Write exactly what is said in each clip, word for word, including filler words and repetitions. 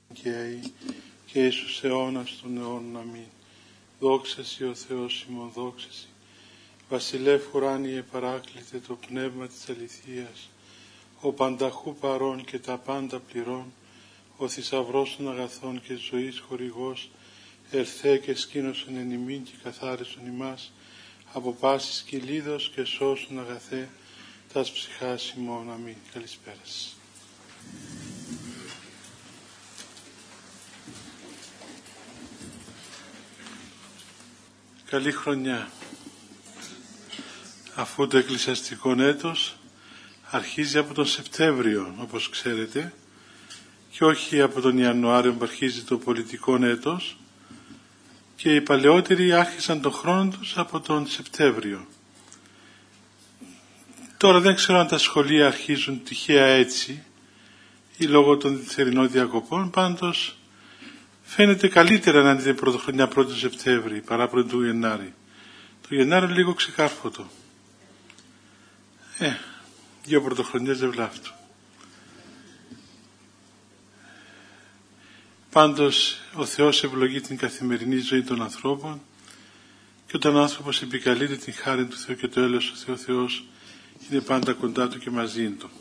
και και εις τους αιώνας των αιώνων. Αμήν. Δόξα Σοι ο Θεός ημών, δόξα Σοι. Βασιλεύ ουράνιε παράκλητε το πνεύμα της αληθείας, ο πανταχού παρών και τα πάντα πληρών, ο θησαυρός των αγαθών και ζωής χορηγός, ερθέ και σκήνωσον εν ημίν και καθάρισον ημάς, από πάσης κυλίδος και σώσον αγαθέ, τας ψυχάς ημών. Αμήν. Καλησπέρα σας. Καλή χρονιά. Αφού το εκκλησιαστικό έτος αρχίζει από τον Σεπτέμβριο, όπως ξέρετε, και όχι από τον Ιανουάριο που αρχίζει το πολιτικό έτος, και οι παλαιότεροι άρχισαν τον χρόνο τους από τον Σεπτέμβριο. Τώρα δεν ξέρω αν τα σχολεία αρχίζουν τυχαία έτσι ή λόγω των θερινών διακοπών, πάντως φαίνεται καλύτερα να είναι πρωτοχρονιά πρώτη Σεπτέμβρη παρά πρώτη του Γενάρη. Το Γενάρη λίγο ξεκάρφωτο. Ε, δύο πρωτοχρονιές δεν βλάφτουν. Πάντως ο Θεός ευλογεί την καθημερινή ζωή των ανθρώπων, και όταν ο άνθρωπος επικαλείται την χάρη του Θεού και το έλεος του Θεού, ο Θεός είναι πάντα κοντά του και μαζί του.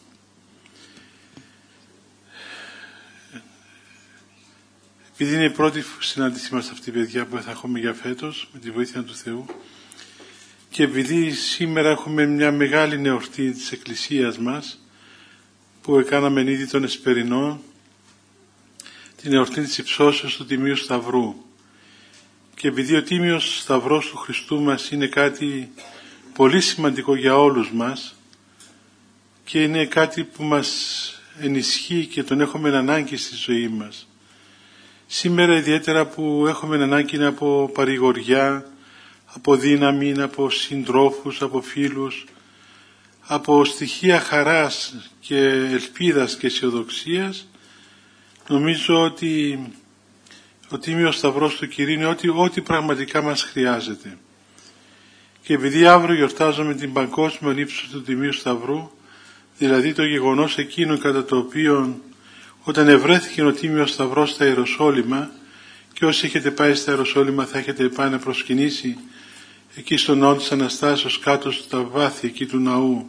Επειδή είναι η πρώτη συνάντησή μας αυτή, παιδιά, που θα έχουμε για φέτος, με τη βοήθεια του Θεού, και επειδή σήμερα έχουμε μια μεγάλη εορτή της Εκκλησίας μας, που έκαναμε ήδη τον Εσπερινό, την εορτή της υψώσεως του Τιμίου Σταυρού, και επειδή ο Τίμιος Σταυρός του Χριστού μας είναι κάτι πολύ σημαντικό για όλους μας και είναι κάτι που μας ενισχύει και τον έχουμε ανάγκη στη ζωή μας. Σήμερα ιδιαίτερα που έχουμε ανάγκη από παρηγοριά, από δύναμη, από συντρόφους, από φίλους, από στοιχεία χαράς και ελπίδας και αισιοδοξίας, νομίζω ότι ο Τίμιος Σταυρός του Κυρίου είναι ό,τι, ό,τι πραγματικά μας χρειάζεται. Και επειδή αύριο γιορτάζουμε την παγκόσμια ύψωση του Τιμίου Σταυρού, δηλαδή το γεγονός εκείνο κατά το οποίο όταν ευρέθηκε ο Τίμιος Σταυρός στα Ιεροσόλυμα, και όσοι έχετε πάει στα Ιεροσόλυμα θα έχετε πάει να προσκυνήσει εκεί στον ναό της Αναστάσεως, κάτω στα βάθη εκεί του ναού,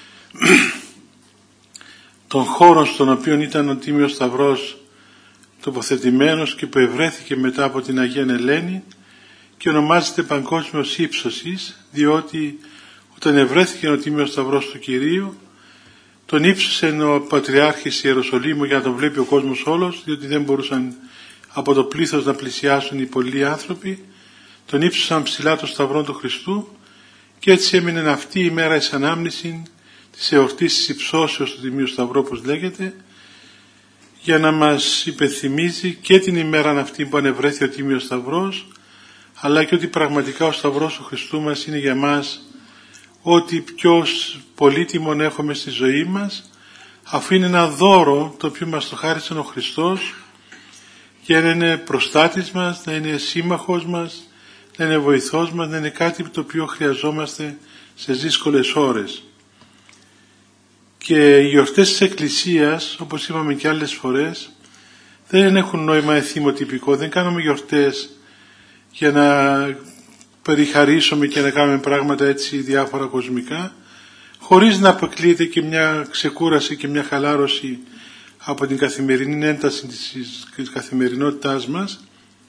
τον χώρο στον οποίο ήταν ο Τίμιος Σταυρός τοποθετημένος και που ευρέθηκε μετά από την Αγία Ελένη, και ονομάζεται παγκόσμιος ύψωσης, διότι όταν ευρέθηκε ο Τίμιος Σταυρός του Κυρίου, τον ύψωσε ο Πατριάρχης Ιεροσολύμου για να τον βλέπει ο κόσμος όλος, διότι δεν μπορούσαν από το πλήθος να πλησιάσουν οι πολλοί άνθρωποι. Τον ύψωσαν ψηλά το Σταυρό του Χριστού, και έτσι έμεινε αυτή η μέρα εις ανάμνηση της εορτής της υψώσεως του Τιμίου Σταυρού, όπως λέγεται, για να μας υπενθυμίζει και την ημέρα αυτή που ανεβρέθη ο Τίμιος Σταυρός, αλλά και ότι πραγματικά ο Σταυρός του Χριστού μας είναι για μας ό,τι πιο πολύτιμον έχουμε στη ζωή μας, αφού είναι ένα δώρο το οποίο μας το χάρισε ο Χριστός, για να είναι προστάτης μας, να είναι σύμμαχος μας, να είναι βοηθός μας, να είναι κάτι το οποίο χρειαζόμαστε σε δύσκολες ώρες. Και οι γιορτές της Εκκλησίας, όπως είπαμε και άλλες φορές, δεν έχουν νόημα εθιμοτυπικό, δεν κάνουμε γιορτές για να περιχαρίσουμε και να κάνουμε πράγματα έτσι διάφορα κοσμικά, χωρίς να αποκλείεται και μια ξεκούραση και μια χαλάρωση από την καθημερινή ένταση της καθημερινότητάς μας,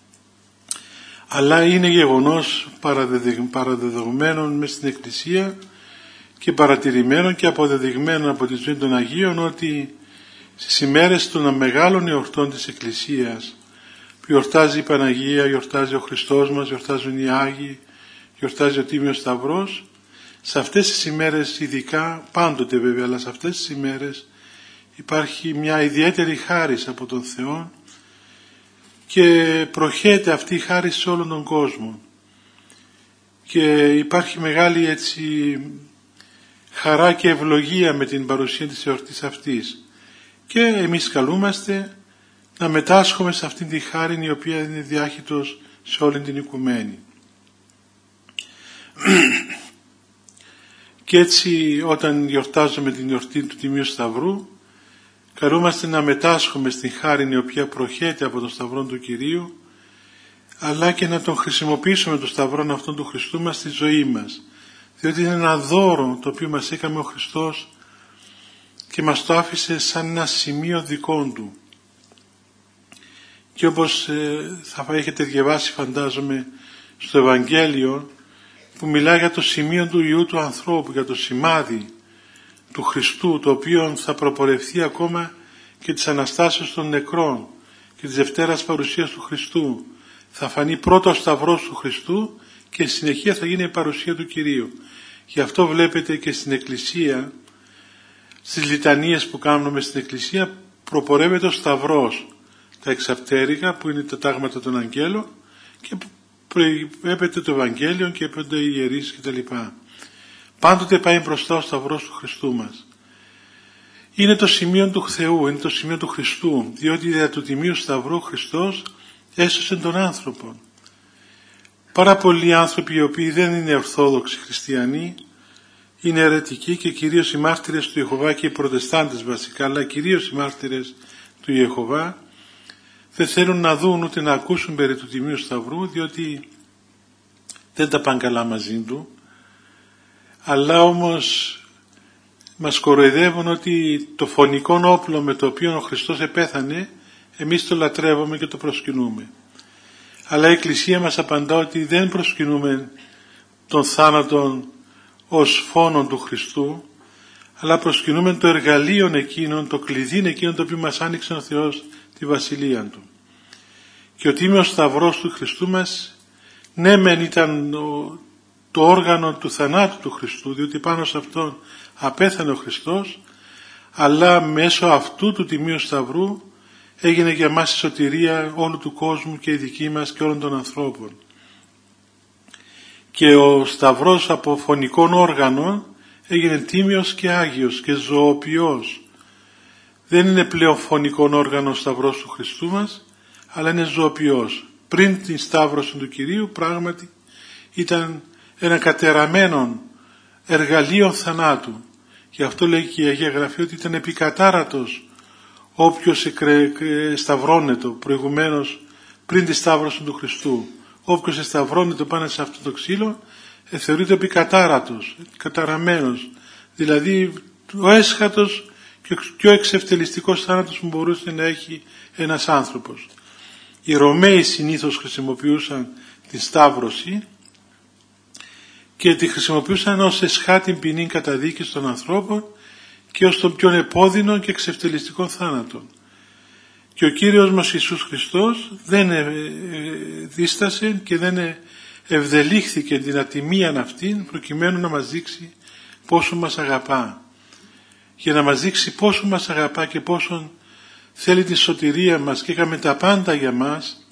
αλλά είναι γεγονός παραδεδεγμένων μες στην Εκκλησία και παρατηρημένων και αποδεδειγμένων από τη ζωή των Αγίων, ότι στις ημέρες των μεγάλων εορτών της Εκκλησίας, που γιορτάζει η Παναγία, γιορτάζει ο Χριστός μας, γιορτάζουν οι Άγιοι, γιορτάζει ο Τίμιος Σταυρός, σε αυτές τις ημέρες ειδικά, πάντοτε βέβαια, αλλά σε αυτές τις ημέρες υπάρχει μια ιδιαίτερη χάρις από τον Θεό και προχέται αυτή η χάρις σε όλον τον κόσμο, και υπάρχει μεγάλη έτσι χαρά και ευλογία με την παρουσία της εορτής αυτής, και εμείς καλούμαστε να μετάσχουμε σε αυτήν τη χάρη η οποία είναι διάχυτος σε όλη την οικουμένη. Και έτσι όταν γιορτάζουμε την εορτή του Τιμίου Σταυρού, καλούμαστε να μετάσχουμε στην χάριν η οποία προχέται από τον Σταυρό του Κυρίου, αλλά και να τον χρησιμοποιήσουμε τον Σταυρόν αυτόν του Χριστού μας στη ζωή μας, διότι είναι ένα δώρο το οποίο μας έκανε ο Χριστός και μας το άφησε σαν ένα σημείο δικό του. Και όπως ε, θα έχετε διαβάσει, φαντάζομαι, στο Ευαγγέλιο, που μιλάει για το σημείο του Υιού του ανθρώπου, για το σημάδι του Χριστού, το οποίο θα προπορευθεί ακόμα και της Αναστάσεως των νεκρών και της Δευτέρας παρουσίας του Χριστού. Θα φανεί πρώτο ο Σταυρός του Χριστού και στη συνεχεία θα γίνει η παρουσία του Κυρίου. Γι' αυτό βλέπετε και στην Εκκλησία, στις λιτανίες που κάνουμε στην Εκκλησία, προπορεύεται ο Σταυρός, τα εξαπτέρικα που είναι τα τάγματα των αγγέλων, και προβλέπεται το Ευαγγέλιο και έπονται οι ιερείς κτλ. Πάντοτε πάει μπροστά ο Σταυρός του Χριστού μας. Είναι το σημείο του Θεού, είναι το σημείο του Χριστού, διότι δια του Τιμίου Σταυρού Χριστός έσωσε τον άνθρωπο. Πάρα πολλοί άνθρωποι οι οποίοι δεν είναι ορθόδοξοι χριστιανοί, είναι αιρετικοί και κυρίως οι μάρτυρες του Ιεχωβά και οι προτεστάντες βασικά, αλλά κυρίως οι μάρτυρες του Ιεχωβά, δεν θέλουν να δουν ούτε να ακούσουν περί του Τιμίου Σταυρού, διότι δεν τα πάνε καλά μαζί του, αλλά όμως μας κοροϊδεύουν ότι το φωνικό όπλο με το οποίο ο Χριστός επέθανε, εμείς το λατρεύουμε και το προσκυνούμε. Αλλά η Εκκλησία μας απαντά ότι δεν προσκυνούμε τον θάνατον ως φόνο του Χριστού, αλλά προσκυνούμε το εργαλείο εκείνον, το κλειδί εκείνον το οποίο μας άνοιξε ο Θεός τη Βασιλεία Του. Και ο Τίμιος Σταυρός του Χριστού μας, ναι μεν ήταν το όργανο του θανάτου του Χριστού, διότι πάνω σε αυτόν απέθανε ο Χριστός, αλλά μέσω αυτού του Τιμίου Σταυρού έγινε για μας η σωτηρία όλου του κόσμου και η δική μας και όλων των ανθρώπων. Και ο Σταυρός από φωνικών όργανων έγινε τίμιος και άγιος και ζωοποιός. Δεν είναι πλέον φωνικών όργανο ο Σταυρός του Χριστού μας, αλλά είναι ζωοποιός. Πριν την Σταύρωση του Κυρίου πράγματι ήταν ένα κατεραμένο εργαλείο θανάτου. Γι' αυτό λέει και η Αγία Γραφή ότι ήταν επικατάρατος όποιος σταυρώνεται προηγουμένως πριν τη Σταύρωση του Χριστού. Όποιος σταυρώνεται πάνω σε αυτό το ξύλο ε, θεωρείται επικατάρατος, καταραμένος. Δηλαδή ο έσχατος και ο πιο εξευτελιστικός θάνατος που μπορούσε να έχει ένας άνθρωπος. Οι Ρωμαίοι συνήθως χρησιμοποιούσαν τη Σταύρωση και τη χρησιμοποιούσαν ως εσχάτην ποινή καταδίκης των ανθρώπων και ως τον πιο επώδυνο και εξευτελιστικό θάνατο. Και ο Κύριος μας Ιησούς Χριστός δεν δίστασε και δεν ευδελίχθηκε την ατιμίαν αυτήν προκειμένου να μας δείξει πόσο μας αγαπά. Για να μας δείξει πόσο μας αγαπά και πόσο θέλει τη σωτηρία μας και έκαμε τα πάντα για μας,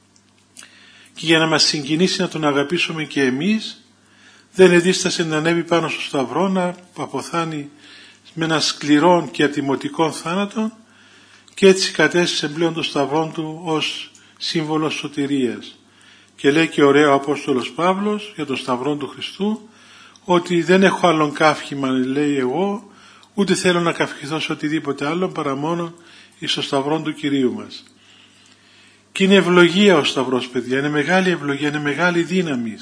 και για να μας συγκινήσει να τον αγαπήσουμε και εμείς, δεν εδίστασε να ανέβει πάνω στο Σταυρό, να αποθάνει με ένα σκληρό και ατιμωτικό θάνατο, και έτσι κατέστησε πλέον το Σταυρό του ως σύμβολο σωτηρίας. Και λέει και ωραίο ο Απόστολος Παύλος για τον Σταυρό του Χριστού, ότι δεν έχω άλλον καύχημα, λέει, εγώ, ούτε θέλω να καυχηθώ σε οτιδήποτε άλλο παρά μόνο εις το Σταυρό του Κυρίου μας. Και είναι ευλογία ο Σταυρός, παιδιά, είναι μεγάλη ευλογία, είναι μεγάλη δύναμη.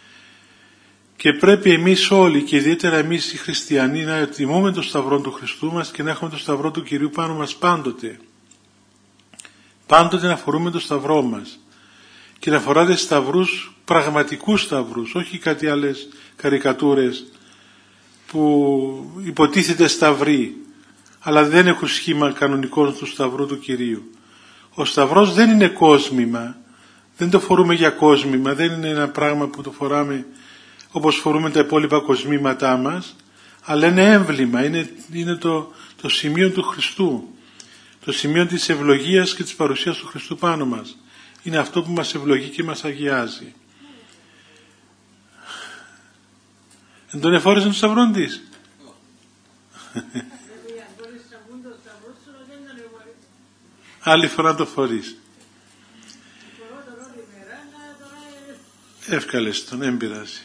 Και πρέπει εμείς όλοι και ιδιαίτερα εμείς οι χριστιανοί να τιμούμε το Σταυρό του Χριστού μας και να έχουμε το Σταυρό του Κυρίου πάνω μας πάντοτε. Πάντοτε να φορούμε το Σταυρό μας και να φοράτε σταυρούς, πραγματικούς σταυρούς, όχι κάτι άλλες καρικατούρες που υποτίθεται σταυροί, αλλά δεν έχουν σχήμα κανονικό του Σταυρού του Κυρίου. Ο Σταυρός δεν είναι κόσμημα, δεν το φορούμε για κόσμημα, δεν είναι ένα πράγμα που το φοράμε όπως φορούμε τα υπόλοιπα κοσμήματά μας, αλλά είναι έμβλημα, είναι, είναι το, το σημείο του Χριστού, το σημείο της ευλογίας και της παρουσίας του Χριστού πάνω μας. Είναι αυτό που μας ευλογεί και μας αγιάζει. Δεν τον εφόρησε τον Σταυρόν της. Άλλη φορά το φορείς. Εύκαλες τον, δεν πειράζει.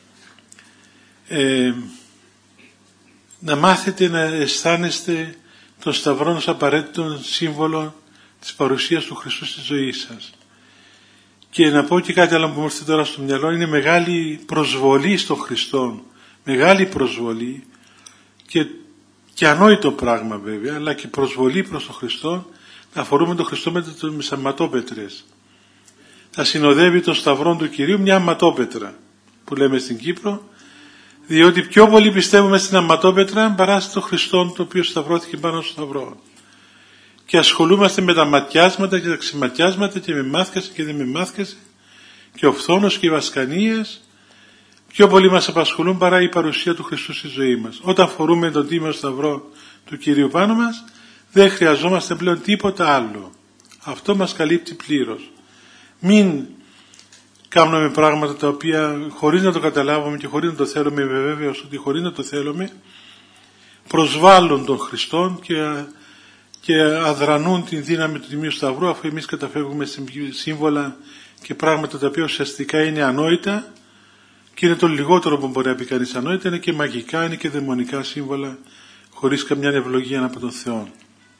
Ε, να μάθετε να αισθάνεστε τον Σταυρό ως απαραίτητο σύμβολο της παρουσίας του Χριστού στη ζωή σας. Και να πω και κάτι άλλο που μου ήρθε τώρα στο μυαλό, είναι μεγάλη προσβολή στον Χριστό, μεγάλη προσβολή και, και ανόητο πράγμα βέβαια, αλλά και προσβολή προς τον Χριστό, να αφορούμε τον Χριστό με τις αματόπετρες. Θα συνοδεύει τον Σταυρό του Κυρίου μια αματόπετρα που λέμε στην Κύπρο, διότι πιο πολύ πιστεύουμε στην αματόπετρα παρά στον Χριστό το οποίο σταυρώθηκε πάνω στο Σταυρό. Και ασχολούμαστε με τα ματιάσματα και τα ξεματιάσματα και με μάθηκασε και δεν με μάθηκασε και ο φθόνος και οι βασκανίες πιο πολύ μας απασχολούν παρά η παρουσία του Χριστού στη ζωή μας. Όταν φορούμε τον τίμιο Σταυρό του Κυρίου πάνω μας, δεν χρειαζόμαστε πλέον τίποτα άλλο. Αυτό μας καλύπτει πλήρως. Μην κάνουμε πράγματα τα οποία χωρίς να το καταλάβουμε και χωρίς να το θέλουμε, είμαι βέβαιος ότι χωρίς να το θέλουμε προσβάλλουν τον Χριστό και, και αδρανούν την δύναμη του Τιμίου Σταυρού, αφού εμείς καταφεύγουμε σε σύμβολα και πράγματα τα οποία ουσιαστικά είναι ανόητα και είναι το λιγότερο που μπορεί να πει κανείς ανόητα, είναι και μαγικά, είναι και δαιμονικά σύμβολα χωρίς καμιά ευλογία από τον Θεό.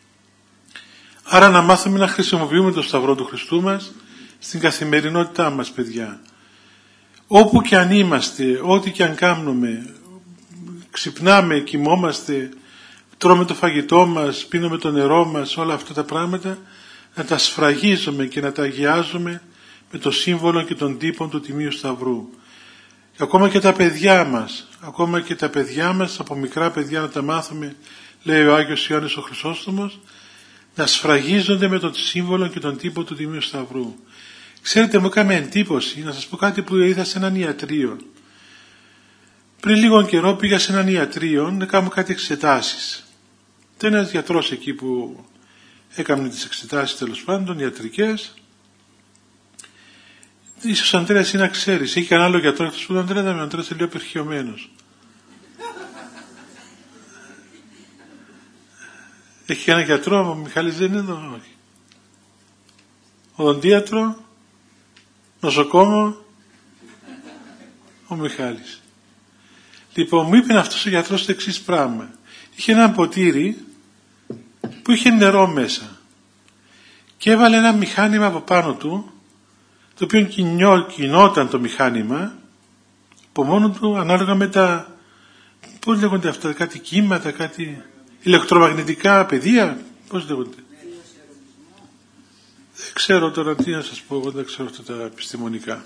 Άρα να μάθουμε να χρησιμοποιούμε τον Σταυρό του Χριστού μας στην καθημερινότητά μας, παιδιά. Όπου και αν είμαστε, ό,τι και αν κάνουμε, ξυπνάμε, κοιμόμαστε, τρώμε το φαγητό μας, πίνουμε το νερό μας, όλα αυτά τα πράγματα, να τα σφραγίζουμε και να τα αγιάζουμε με το σύμβολο και τον τύπο του Τιμίου Σταυρού. Και ακόμα και τα παιδιά μας, ακόμα και τα παιδιά μας, από μικρά παιδιά να τα μάθουμε, λέει ο Άγιος Ιωάννης ο Χρυσόστομος, να σφραγίζονται με τον σύμβολο και τον τύπο του Τιμίου Σταυρού. Ξέρετε, μου έκανε εντύπωση να σας πω κάτι που είδα σε έναν ιατρείο. Πριν λίγο καιρό πήγα σε έναν ιατρείο να κάνω κάτι εξετάσεις. Ήταν ένας γιατρός εκεί που έκανε τις εξετάσεις, τέλος πάντων, ιατρικές. Ίσως Αντρέας εσύ να ξέρεις. Είχε ένα άλλο γιατρό αυτός που τον Αντρέα, ο Αντρέας είναι λίγο απερχιωμένος. Έχει ένα γιατρό, ο Μιχάλης δεν είναι εδώ, όχι. Οδοντίατρο, νοσοκόμο, ο Μιχάλης. Λοιπόν, μου είπε αυτός ο γιατρός το εξής πράγμα. Είχε ένα ποτήρι που είχε νερό μέσα και έβαλε ένα μηχάνημα από πάνω του, το οποίο κινόταν το μηχάνημα από μόνο του ανάλογα με τα, πώς λέγονται αυτά, κάτι κύματα, κάτι ηλεκτρομαγνητικά πεδία, πώς λέγονται. Δεν ξέρω τώρα τι να σας πω, εγώ δεν ξέρω αυτά τα επιστημονικά.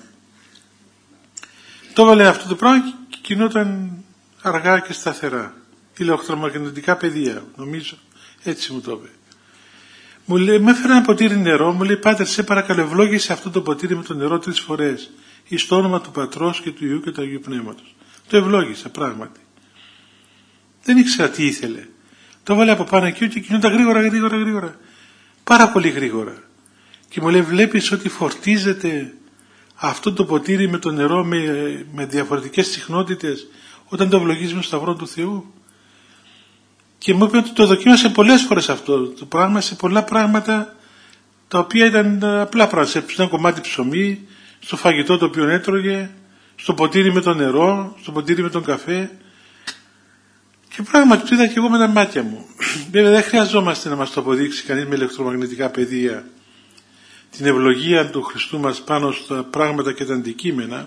Το έβαλε αυτό το πράγμα και κινόταν αργά και σταθερά. Ηλεκτρομαγνητικά πεδία, νομίζω, έτσι μου το είπε. Μου λέει, με έφερε ένα ποτήρι νερό, μου λέει, Πάτερ, σε παρακαλώ, ευλόγησε αυτό το ποτήρι με το νερό τρεις φορές. Εις το όνομα του Πατρός και του Υιού και του Αγίου Πνεύματος. Το ευλόγησα πράγματι. Δεν ήξερα τι ήθελε. Το έβαλε από πάνω εκεί και κινούντα γρήγορα, γρήγορα, γρήγορα. Πάρα πολύ γρήγορα. Και μου λέει, βλέπεις ότι φορτίζεται αυτό το ποτήρι με το νερό με, με διαφορετικές συχνότητες όταν το ευλογίζει με το Σταυρό του Θεού. Και μου είπε ότι το δοκίμασε πολλές φορές αυτό το πράγμα σε πολλά πράγματα τα οποία ήταν απλά πράγματα. Σε ένα κομμάτι ψωμί, στο φαγητό το οποίο έτρωγε, στο ποτήρι με το νερό, στο ποτήρι με τον καφέ. Και πράγματι το είδα και εγώ με τα μάτια μου. Βέβαια δεν χρειαζόμαστε να μας το αποδείξει κανείς με ηλεκτρομαγνητικά πεδία την ευλογία του Χριστού μας πάνω στα πράγματα και τα αντικείμενα,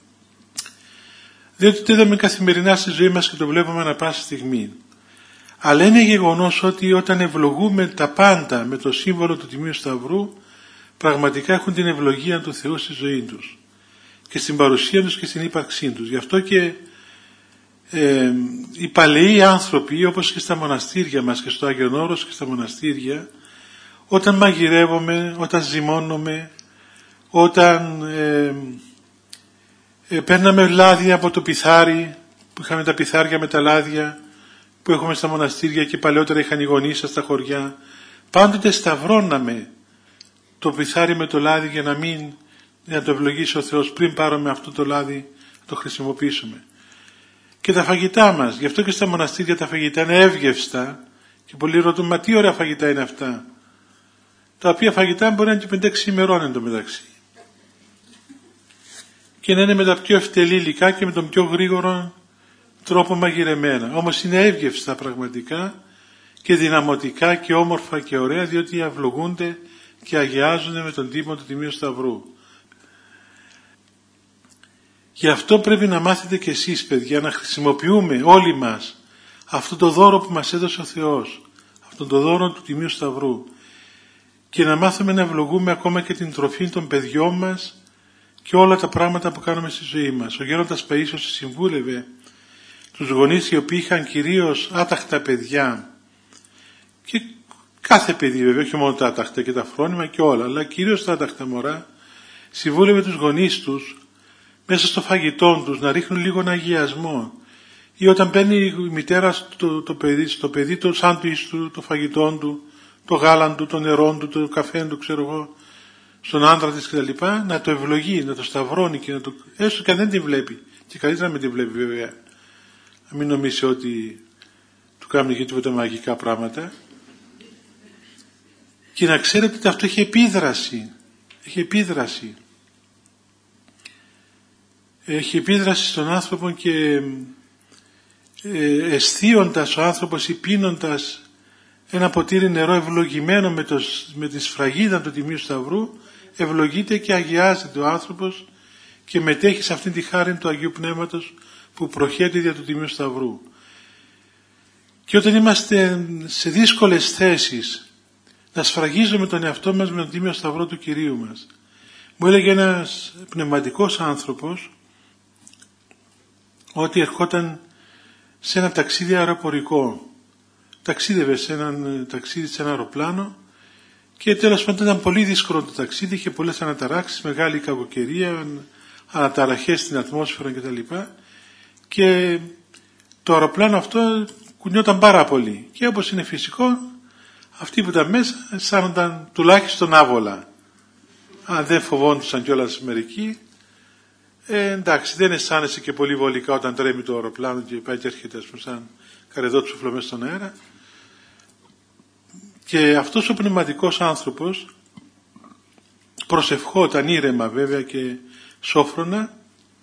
διότι το είδαμε καθημερινά στη ζωή μας και το βλέπουμε ανά πάση στιγμή. Αλλά είναι γεγονός ότι όταν ευλογούμε τα πάντα με το σύμβολο του Τιμίου Σταυρού, πραγματικά έχουν την ευλογία του Θεού στη ζωή τους και στην παρουσία τους και στην ύπαρξή τους. Γι' αυτό και ε, οι παλαιοί άνθρωποι, όπως και στα μοναστήρια μας και στο Άγιον Όρος και στα μοναστήρια, όταν μαγειρεύουμε, όταν ζυμώνουμε, όταν ε, ε, παίρναμε λάδια από το πιθάρι, που είχαμε τα πιθάρια με τα λάδια που έχουμε στα μοναστήρια και παλαιότερα είχαν οι γονείς σας στα χωριά, πάντοτε σταυρώναμε το πιθάρι με το λάδι για να μην να το ευλογήσει ο Θεός πριν πάρουμε αυτό το λάδι να το χρησιμοποιήσουμε. Και τα φαγητά μας, γι' αυτό και στα μοναστήρια τα φαγητά είναι εύγευστα και πολλοί ρωτούν, μα τι ωραία φαγητά είναι αυτά, τα οποία φαγητά μπορεί να είναι και πέντε έξι ημερών εν τω μεταξύ και να είναι με τα πιο ευτελή υλικά και με τον πιο γρήγορο τρόπο μαγειρεμένα. Όμως είναι εύγευστα πραγματικά και δυναμωτικά και όμορφα και ωραία, διότι ευλογούνται και αγιάζονται με τον τίμο του Τιμίου Σταυρού. Γι' αυτό πρέπει να μάθετε κι εσείς, παιδιά, να χρησιμοποιούμε όλοι μας αυτό το δώρο που μας έδωσε ο Θεός, αυτό το δώρο του Τιμίου Σταυρού, και να μάθουμε να ευλογούμε ακόμα και την τροφή των παιδιών μας και όλα τα πράγματα που κάνουμε στη ζωή μας. Ο Γέροντας Παΐσιος συμβούλευε τους γονείς οι οποίοι είχαν κυρίως άταχτα παιδιά, και κάθε παιδί βέβαια, όχι μόνο τα άταχτα και τα φρόνημα και όλα, αλλά κυρίως τα άταχτα μωρά, συμβούλευε τους γονείς τους μέσα στο φαγητό τους να ρίχνουν λίγο αγιασμό, ή όταν παίρνει η μητέρα το, το παιδί, στο παιδί το σάντουιτς του, το φαγητό του, το γάλα του, το νερό του, το καφέ του, ξέρω εγώ, στον άντρα της κτλ., να το ευλογεί, να το σταυρώνει, και να το, έστω και αν δεν τη βλέπει, και καλύτερα να μην τη βλέπει βέβαια, να μην νομίσει ότι του κάνουν και τίποτα μαγικά πράγματα, και να ξέρετε ότι αυτό έχει επίδραση, έχει επίδραση. Έχει επίδραση στον άνθρωπο, και ε, αισθίοντας ο άνθρωπος ή πίνοντας ένα ποτήρι νερό ευλογημένο με, το, με τη σφραγίδα του Τιμίου Σταυρού, ευλογείται και αγιάζεται ο άνθρωπος και μετέχει σε αυτήν τη χάρη του Αγίου Πνεύματος που προχέται δια του Τιμίου Σταυρού. Και όταν είμαστε σε δύσκολες θέσεις, να σφραγίζουμε τον εαυτό μας με τον Τίμιο Σταυρό του Κυρίου μας. Μου έλεγε ένας πνευματικός άνθρωπος ότι ερχόταν σε ένα ταξίδι αεροπορικό. Ταξίδευε σε ένα ταξίδι σε ένα αεροπλάνο, και τέλος πάντων ήταν πολύ δύσκολο το ταξίδι, είχε πολλές αναταράξεις, μεγάλη κακοκαιρία, αναταραχές στην ατμόσφαιρα κτλ. Και το αεροπλάνο αυτό κουνιόταν πάρα πολύ, και όπως είναι φυσικό, αυτοί που ήταν μέσα αισθάνονταν τουλάχιστον άβολα. Αν δεν φοβόντουσαν κιόλας μερικοί, ε, εντάξει, δεν αισθάνεσαι και πολύ βολικά όταν τρέμει το αεροπλάνο και πάει και έρχεται, ας πούμε, σαν καρεδότσουφλο μέσα στον αέρα. Και αυτός ο πνευματικός άνθρωπος προσευχόταν ήρεμα βέβαια και σόφρονα,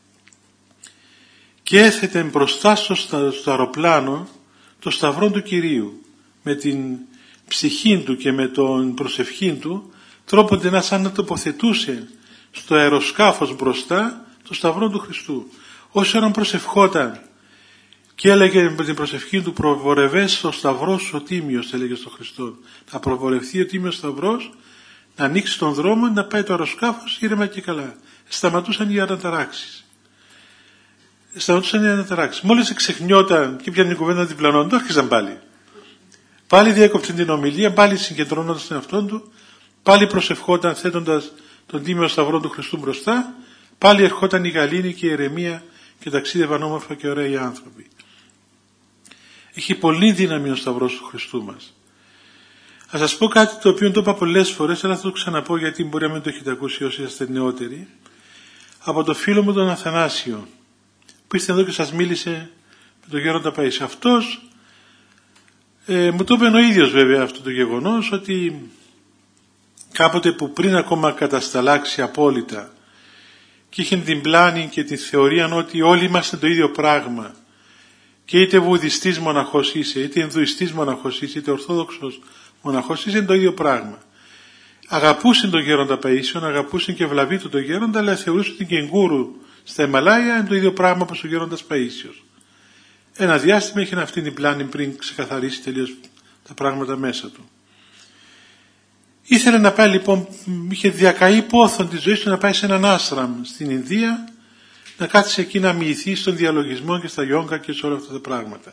και έθετε μπροστά στο, στο αεροπλάνο το σταυρό του Κυρίου, με την ψυχή του και με τον προσευχή του, τρόπονται να σαν να τοποθετούσε στο αεροσκάφος μπροστά το σταυρό του Χριστού. Όσο ώρα προσευχόταν και έλεγε με την προσευχή του, προβορευές στο σταυρό σου ο Τίμιος, έλεγε στον Χριστό, να προβορευτεί ο Τίμιος Σταυρός, να ανοίξει τον δρόμο, να πάει το αεροσκάφος ήρεμα και καλά. Σταματούσαν οι αναταράξεις. Σταματούσαν οι αναταράξεις. Μόλις εξεχνιόταν και πιάνε την κουβέντα διπλανών, το άρχισαν πάλι. Πάλι διέκοψε την ομιλία, πάλι συγκεντρώνοντας τον εαυτόν του, πάλι προσευχόταν θέτοντας τον Τίμιο Σταυρό του Χριστού μπροστά, πάλι ερχόταν η γαλήνη και η ηρεμία και ταξίδευαν όμορφα και ωραία οι άνθρωποι. Έχει πολύ δύναμη ο Σταυρός του Χριστού μας. Ας σας πω κάτι το οποίο το είπα πολλές φορές, αλλά θα το ξαναπώ γιατί μπορεί να μην το έχετε ακούσει όσοι είστε νεότεροι. Από το φίλο μου τον Αθανάσιο, που είστε εδώ και σας μίλησε με τον Γέροντα Παΐσιο. Αυτός ε, μου το είπε ο ίδιος βέβαια αυτό το γεγονός, ότι κάποτε που πριν ακόμα κατασταλάξει απόλυτα και είχε την πλάνη και τη θεωρία ότι όλοι είμαστε το ίδιο πράγμα, και είτε βουδιστής μοναχός είσαι, είτε ενδουιστής μοναχός είσαι, είτε ορθόδοξος μοναχός είσαι, είναι το ίδιο πράγμα. Αγαπούσε τον Γέροντα Παΐσιον, αγαπούσε και βλαβεί του τον Γέροντα, αλλά θεωρούσε την κενγκούρου στα Ιμαλάια είναι το ίδιο πράγμα όπως ο Γέροντας Παΐσιος. Ένα διάστημα είχε αυτή την πλάνη πριν ξεκαθαρίσει τελείως τα πράγματα μέσα του. Ήθελε να πάει λοιπόν, είχε διακαεί πόθον τη ζωή του να πάει σε έναν άστραμ στην Ινδία, να κάτσει εκεί να μοιηθεί στον διαλογισμό και στα γιόγκα και σε όλα αυτά τα πράγματα.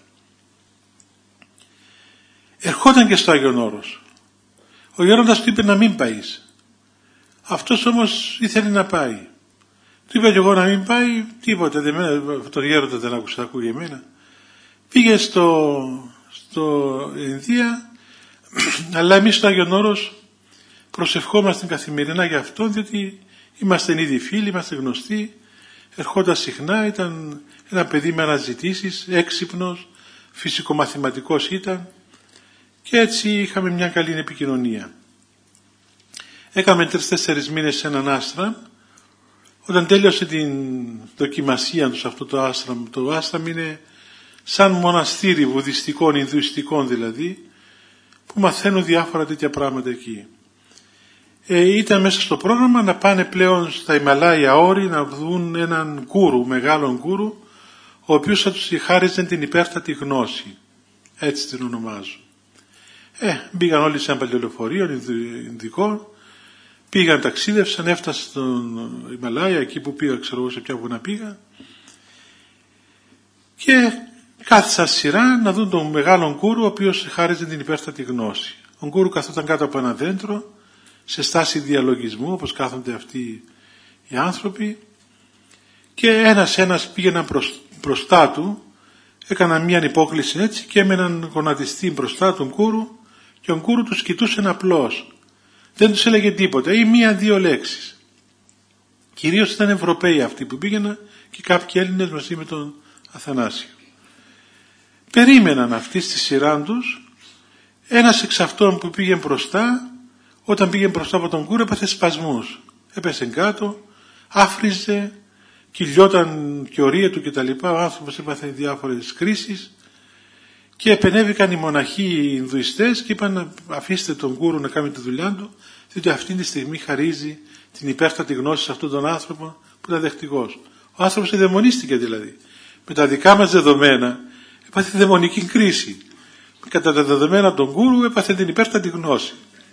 Ερχόταν και στο Άγιον Όρος. Ο Γέροντας του είπε να μην πάει. Αυτός όμως ήθελε να πάει. Του είπα και εγώ να μην πάει, τίποτα, δεν, τον Γέροντα δεν άκουσα, ακούγε εμένα. Πήγε στο, στο Ινδία, αλλά εμείς στο Άγιον Όρος προσευχόμαστε καθημερινά για αυτό, διότι είμαστε ήδη φίλοι, είμαστε γνωστοί. Ερχόταν συχνά, ήταν ένα παιδί με αναζητήσεις, έξυπνος, φυσικομαθηματικός ήταν, και έτσι είχαμε μια καλή επικοινωνία. Έκαμε τρεις-τέσσερις μήνες σε έναν άστραμ. Όταν τέλειωσε την δοκιμασία του σε αυτό το άστραμ, το άστραμ είναι σαν μοναστήρι βουδιστικών, ινδουιστικών δηλαδή, που μαθαίνουν διάφορα τέτοια πράγματα εκεί. Ε, ήταν μέσα στο πρόγραμμα να πάνε πλέον στα Ιμαλάια όρη να δουν έναν γκούρου, μεγάλον γκούρου, ο οποίος θα τους χάριζε την υπέρτατη γνώση. Έτσι την ονομάζουν. Ε, μπήκαν όλοι σε ένα παλαιολεωφορείο ινδικό, πήγαν, ταξίδευσαν, έφτασαν στον Ιμαλάια, εκεί που πήγα, ξέρω εγώ σε ποια βουνά πήγα, και κάθισαν σειρά να δουν τον μεγάλον γκούρου, ο οποίος χάριζε την υπέρτατη γνώση. Ο γκούρου καθόταν κάτω από ένα δέντρο, σε στάση διαλογισμού, όπως κάθονται αυτοί οι άνθρωποι, και ένας ένας πήγαιναν προς, μπροστά του, έκαναν μια υπόκληση έτσι και έμεναν γονατιστοί μπροστά του γκούρου, και ο γκούρου τους κοιτούσε απλώς. Δεν τους έλεγε τίποτα ή μία-δύο λέξεις. Κυρίως ήταν Ευρωπαίοι αυτοί που πήγαιναν και κάποιοι Έλληνες μαζί με τον Αθανάσιο. Περίμεναν αυτοί στη σειρά τους. Ένας εξ αυτών που πήγε μπροστά, όταν πήγε μπροστά από τον γκούρου, έπαθε σπασμούς. Έπεσε κάτω, άφριζε, κυλιόταν και ορία του κτλ. Ο άνθρωπος έπαθε διάφορες κρίσεις και επενέβηκαν οι μοναχοί οι Ινδουιστές και είπαν, αφήστε τον γκούρου να κάνει τη δουλειά του, διότι αυτή τη στιγμή χαρίζει την υπέρτατη γνώση σε αυτόν τον άνθρωπο που ήταν δεχτικός. Ο άνθρωπος εδαιμονίστηκε δηλαδή. Με τα δικά μας δεδομένα έπαθε δαιμονική κρίση. Κατά τα δεδομένα των γκούρου έπαθε την υπέρτατη γνώση.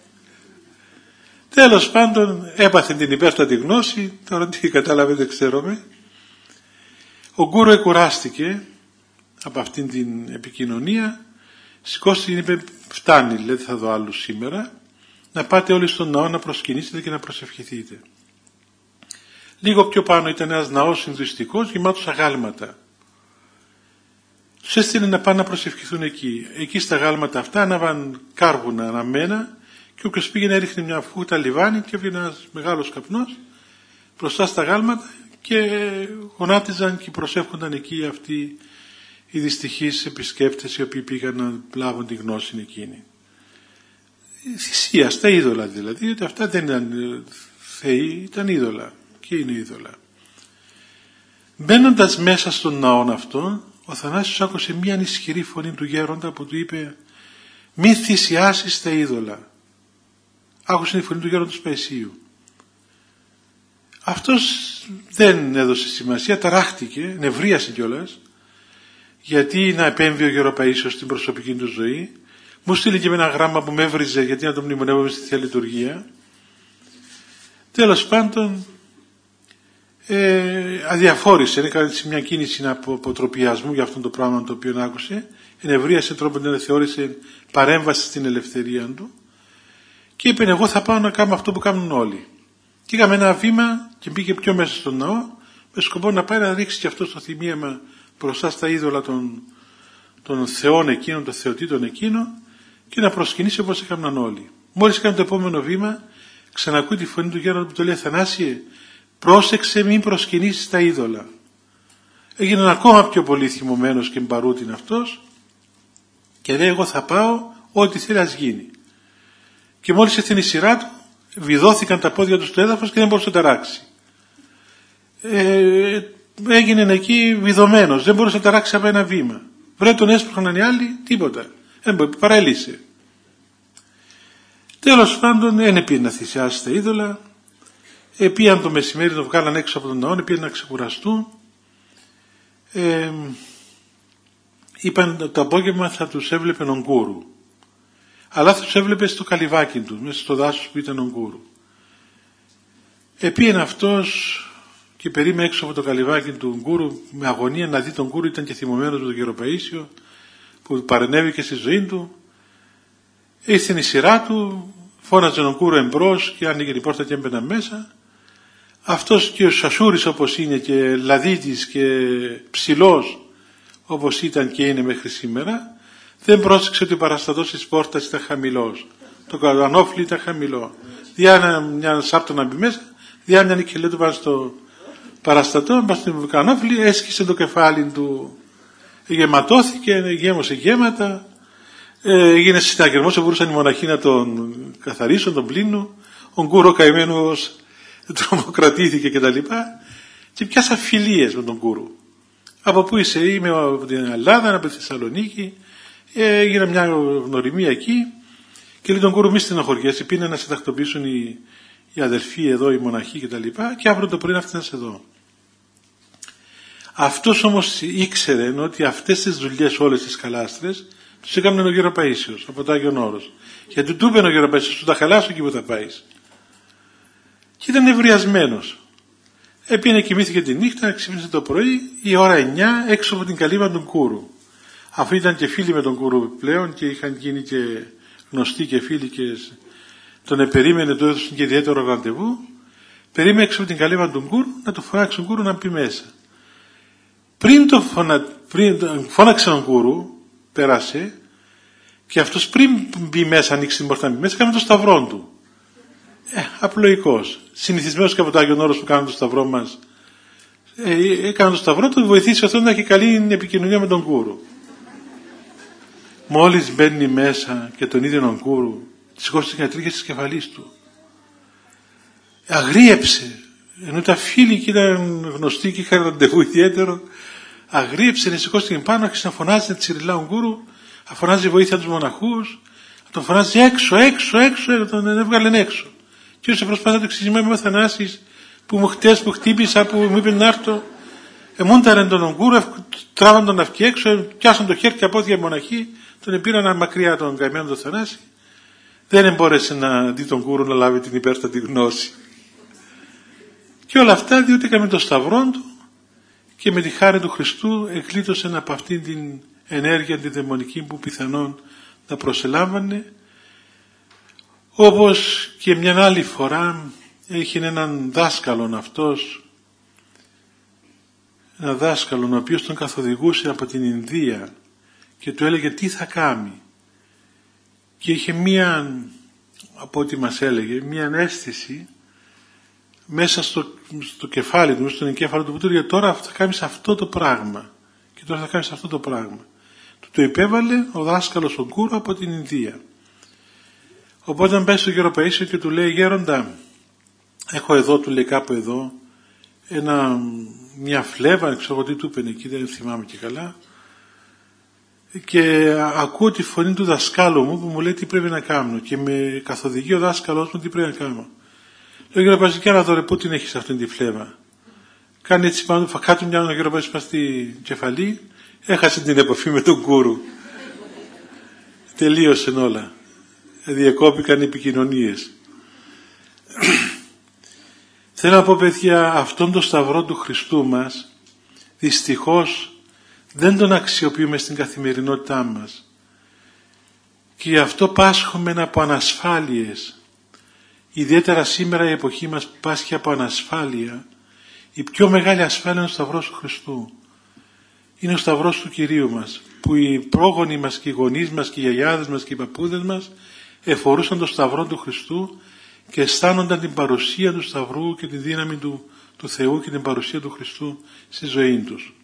Τέλος πάντων έπαθε την υπέρτατη γνώση, τώρα τι κατάλαβε δεν ξέρουμε. Ο γκούρου εκουράστηκε από αυτήν την επικοινωνία, σηκώστηκε και είπε, φτάνει, λέει, θα δω άλλους σήμερα, να πάτε όλοι στον ναό να προσκυνήσετε και να προσευχηθείτε. Λίγο πιο πάνω ήταν ένας ναός Ινδουιστικός γεμάτος αγάλματα. Τους έστειλε να πάνε να προσευχηθούν εκεί. Εκεί στα αγάλματα αυτά ανάβαν κάρβουνα αναμένα, και όποιος πήγαινε έριχνε μια φούτα λιβάνι και έβγαινε ένας μεγάλος καπνός μπροστά στα αγάλματα και γονάτιζαν και προσεύχονταν εκεί αυτοί οι δυστυχείς επισκέπτες οι οποίοι πήγαν να λάβουν τη γνώση εκείνη. Θυσία στα είδωλα δηλαδή, γιατί αυτά δεν ήταν θεοί, ήταν είδωλα και είναι είδωλα. Μπαίνοντας μέσα στον ναόν αυτόν, ο Θανάσιος άκουσε μια ισχυρή φωνή του γέροντα που του είπε, μη θυσιάσεις τα είδωλα. Άκουσε τη φωνή του γέροντος Παϊσίου. Αυτός δεν έδωσε σημασία, ταράχτηκε, νευρίασε κιόλας, γιατί να επέμβει ο γεροπαΐσιος στην προσωπική του ζωή. Μου στείλει και με ένα γράμμα που με έβριζε γιατί να τον μνημονεύουμε στη Θεία Λειτουργία. Τέλος πάντων ε, αδιαφόρησε, έκανε μια κίνηση από αποτροπιασμού για αυτό το πράγμα το οποίο άκουσε, ενευρίασε τρόπο να θεώρησε παρέμβαση στην ελευθερία του και είπε, εγώ θα πάω να κάνω αυτό που κάνουν όλοι. Και είχαμε ένα βήμα και μπήκε πιο μέσα στον ναό με σκοπό να πάει να ρίξει και αυτό στο θυμίαμα μπροστά στα είδωλα των, των θεών εκείνων, των θεοτήτων εκείνων, και να προσκυνήσει όπως έκαναν όλοι. Μόλις έκανε το επόμενο βήμα, ξανακούει τη φωνή του γέροντα που το λέει, Αθανάσιε, πρόσεξε μην προσκυνήσεις τα είδωλα. Έγινε ακόμα πιο πολύ θυμωμένος και μπαρούτιν αυτός και λέει, εγώ θα πάω ό,τι θέλει ας γίνει. Και μόλις ήρθε η σειρά του, βιδώθηκαν τα πόδια του στο έδαφος και δεν μπορούσε να ταράξει. Ε, έγινε εκεί βιδωμένος, δεν μπορούσε να ταράξει από ένα βήμα. Βρε τον έσπροχναν οι άλλοι, τίποτα. Ε, παρέλυσε. Τέλος πάντων, δεν πήγε να θυσιάσει τα είδωλα. Ε, πήγαν το μεσημέρι, το βγάλαν έξω από τον ναό, πήγαν να ξεκουραστούν. Ε, είπαν το απόγευμα θα τους έβλεπε ο γκούρου. Αλλά θα τους έβλεπε στο καλυβάκι του, μέσα στο δάσος που ήταν ο γκούρου. Επήγαινε αυτός και περίμενε έξω από το καλυβάκι του γκούρου με αγωνία να δει τον γκούρου, ήταν και θυμωμένος με τον γεροπαΐσιο που παρενέβηκε στη ζωή του. Ήρθε η σειρά του, φώναζε τον γκούρου εμπρός και άνοιγε την πόρτα και έμπαινα μέσα. Αυτός και ο Σασούρης όπως είναι και λαδίτης και ψηλός όπως ήταν και είναι μέχρι σήμερα, δεν πρόσεξε ότι ο παραστατός της πόρτας ήταν χαμηλός. Το κανόφλι ήταν χαμηλό. Διάνα μια σάπτο να μπει μέσα, διάνα μια νικελέ του πάνω στο παραστατό, πάνω στο κανόφλι, έσκησε το κεφάλι του, γεματώθηκε, γέμωσε γέματα, έγινε συναγερμός, μπορούσαν οι μοναχοί να τον καθαρίσουν, τον πλύνουν, ο γκούρο καημένος τρομοκρατήθηκε κτλ. Και, και πιάσα φιλίες με τον γκούρου. Από πού είσαι? Είμαι από την Ελλάδα, από τη Θεσσαλονίκη. Έγινε μια γνωριμία εκεί Και λέει τον Κούρου, μη στενοχωριέσαι, πήγαινε να σε τακτοποιήσουν οι, οι αδελφοί εδώ, οι μοναχοί κτλ. Και, και αύριο το πρωί να φτάσει εδώ. Αυτός όμως ήξερε ότι αυτές τις δουλειές όλες τις καλάστρες τους έκαναν ο Γερο Παΐσιος από το Άγιον Όρος. Γιατί του είπε ο Γερο Παΐσιος, του τα χαλάσω εκεί που θα πάεις. Και ήταν ευριασμένος. Έπινε, κοιμήθηκε τη νύχτα, ξύπνησε το πρωί, η ώρα εννιά έξω από την καλύβα του Κούρου. Αφού ήταν και φίλοι με τον Κούρου πλέον και είχαν γίνει και γνωστοί και φίλοι και τον επερίμενε, του έδωσαν και ιδιαίτερο ραντεβού, περίμενε έξω από την καλύβα του Κούρου να το φωνάξει τον Κούρου να μπει μέσα. Πριν το φωνα... πριν... φώναξε τον Κούρου, πέρασε, και αυτός πριν μπει μέσα, ανοίξει την πόρτα να μπει μέσα, έκανε το σταυρό του. Ε, απλοϊκός. Συνηθισμένος και από το Άγιον Όρος που κάνουν το σταυρό μας. Ε, έκανε το σταυρό του, βοηθήσει αυτό να έχει καλή επικοινωνία με τον Κούρου. Μόλις μπαίνει μέσα και τον είδε τον Κούρου, σηκώσε τις γιατρίκες της κεφαλής του. Αγρίεψε. Ενώ τα φίλοι και ήταν γνωστοί και είχαν ραντεβού ιδιαίτερο, αγρίεψε, να σηκώστηκε πάνω, άρχισε να φωνάζει, να τσιριλά ο Κούρου, να φωνάζει βοήθεια τους μοναχούς, να τον φωνάζει έξω, έξω, έξω, τον έβγαλε έξω. Και όσο προσπάθησε να το εξηγήσει, με Αθανάσης, που μου χτες, που χτύπησα, που μου είπε να έρθω, εμούνταρεν τον Κούρου, τράβαν τον αυκή έξω, πιάσαν το χέρι και από πόδια μοναχοί, τον πήραν μακριά τον καημένο τον Αθανάση. Δεν μπόρεσε να δει τον Κούρου να λάβει την υπέρτατη γνώση. Και όλα αυτά διότι έκαμε το σταυρό του και με τη χάρη του Χριστού εκλείτωσε από αυτήν την ενέργεια τη δαιμονική που πιθανόν να προσελάμβανε. Όπως και μια άλλη φορά έχει έναν δάσκαλον αυτός, ένα δάσκαλον ο οποίος τον καθοδηγούσε από την Ινδία και του έλεγε τι θα κάνει. Και είχε μία, από ό,τι μας έλεγε, μία αίσθηση μέσα στο, στο κεφάλι του, στον εγκέφαλο του που του έλεγε τώρα θα κάνεις αυτό το πράγμα και τώρα θα κάνεις αυτό το πράγμα. Του το υπέβαλε ο δάσκαλος ο Κούρου από την Ινδία. Οπότε πάει στο Γερο Παΐσιο και του λέει γέροντα, έχω εδώ, του λέει κάπου εδώ, ένα, μια φλέβα, ξέρω εγώ τι του είπε εκεί, δεν θυμάμαι και καλά, και ακούω τη φωνή του δασκάλου μου που μου λέει τι πρέπει να κάνω και με καθοδηγεί ο δάσκαλος μου τι πρέπει να κάνω. Λέω Γερο Παΐσιο, και να δω ρε, πού την έχεις αυτήν τη φλέβα. Κάνει έτσι πάνω, θα κάτω μια ο Γερο Παΐσιο στη κεφαλή, έχασε την επαφή με τον Κούρου. Τελείωσαν όλα. Διεκόπηκαν οι επικοινωνίες. Θέλω να πω παιδιά, αυτόν τον σταυρό του Χριστού μας δυστυχώς δεν τον αξιοποιούμε στην καθημερινότητά μας και γι' αυτό πάσχουμε από ανασφάλειες. Ιδιαίτερα σήμερα η εποχή μας πάσχει από ανασφάλεια. Η πιο μεγάλη ασφάλεια είναι ο σταυρός του Χριστού. Είναι ο σταυρός του Κυρίου μας που οι πρόγονοι μας και οι γονείς μας και οι γιαγιάδες μας και οι παππούδες μας εφορούσαν το σταυρό του Χριστού και αισθάνονταν την παρουσία του σταυρού και τη δύναμη του, του Θεού και την παρουσία του Χριστού στη ζωή τους.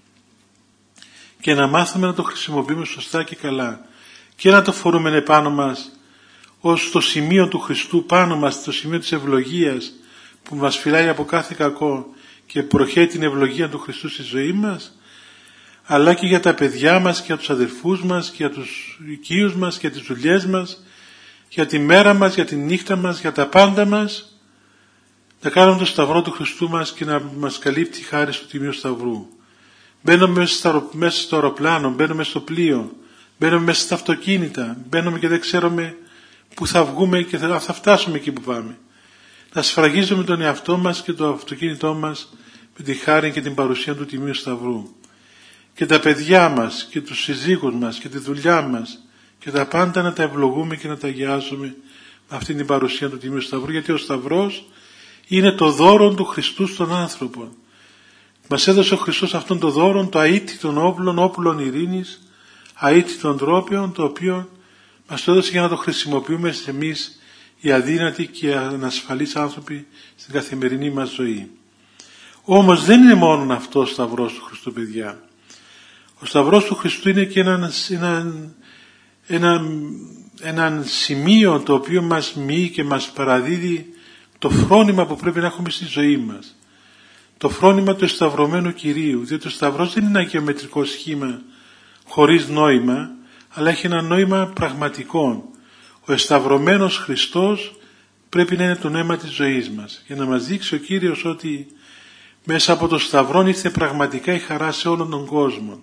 Και να μάθουμε να το χρησιμοποιούμε σωστά και καλά και να το φορούμε επάνω μας ως το σημείο του Χριστού πάνω μας, το σημείο της ευλογίας που μας φυλάει από κάθε κακό και προχαίει την ευλογία του Χριστού στη ζωή μας, αλλά και για τα παιδιά μας και για τους αδελφούς μας και για τους οικείους μας και για τις δουλειές μας, για τη μέρα μας, για τη νύχτα μας, για τα πάντα μας, να κάνουμε το σταυρό του Χριστού μας και να μας καλύπτει η χάρη του Τιμίου Σταυρού. Μπαίνουμε μέσα στο αεροπλάνο, μπαίνουμε στο πλοίο, μπαίνουμε μέσα στα αυτοκίνητα, μπαίνουμε και δεν ξέρουμε πού θα βγούμε και θα, θα φτάσουμε εκεί που πάμε. Να σφραγίζουμε τον εαυτό μας και το αυτοκίνητό μας με τη χάρη και την παρουσία του Τιμίου Σταυρού. Και τα παιδιά μας και τους συζύγους μας και τη δουλειά μας και τα πάντα να τα ευλογούμε και να τα αγιάζουμε με αυτή την παρουσία του Τιμίου Σταυρού, γιατί ο Σταυρός είναι το δώρο του Χριστού στον άνθρωπο. Μας έδωσε ο Χριστός αυτόν το δώρο, το αήτη των όπλων, όπλων ειρήνης, αήτη των τρόπιων, το οποίο μας το έδωσε για να το χρησιμοποιούμε εμείς οι αδύνατοι και ανασφαλείς άνθρωποι στην καθημερινή μας ζωή. Όμως δεν είναι μόνο αυτό ο Σταυρός του Χριστού, παιδιά. Ο Σταυρός του Χριστού είναι και ένα, ένα, ένα, ένα σημείο το οποίο μας μοιεί και μας παραδίδει το φρόνημα που πρέπει να έχουμε στη ζωή μας. Το φρόνημα του εσταυρωμένου Κυρίου, διότι ο Σταυρός δεν είναι ένα γεωμετρικό σχήμα χωρίς νόημα, αλλά έχει ένα νόημα πραγματικό. Ο εσταυρωμένος Χριστός πρέπει να είναι το νόημα της ζωής μας, για να μας δείξει ο Κύριος ότι μέσα από το σταυρόν ήρθε πραγματικά η χαρά σε όλον τον κόσμο.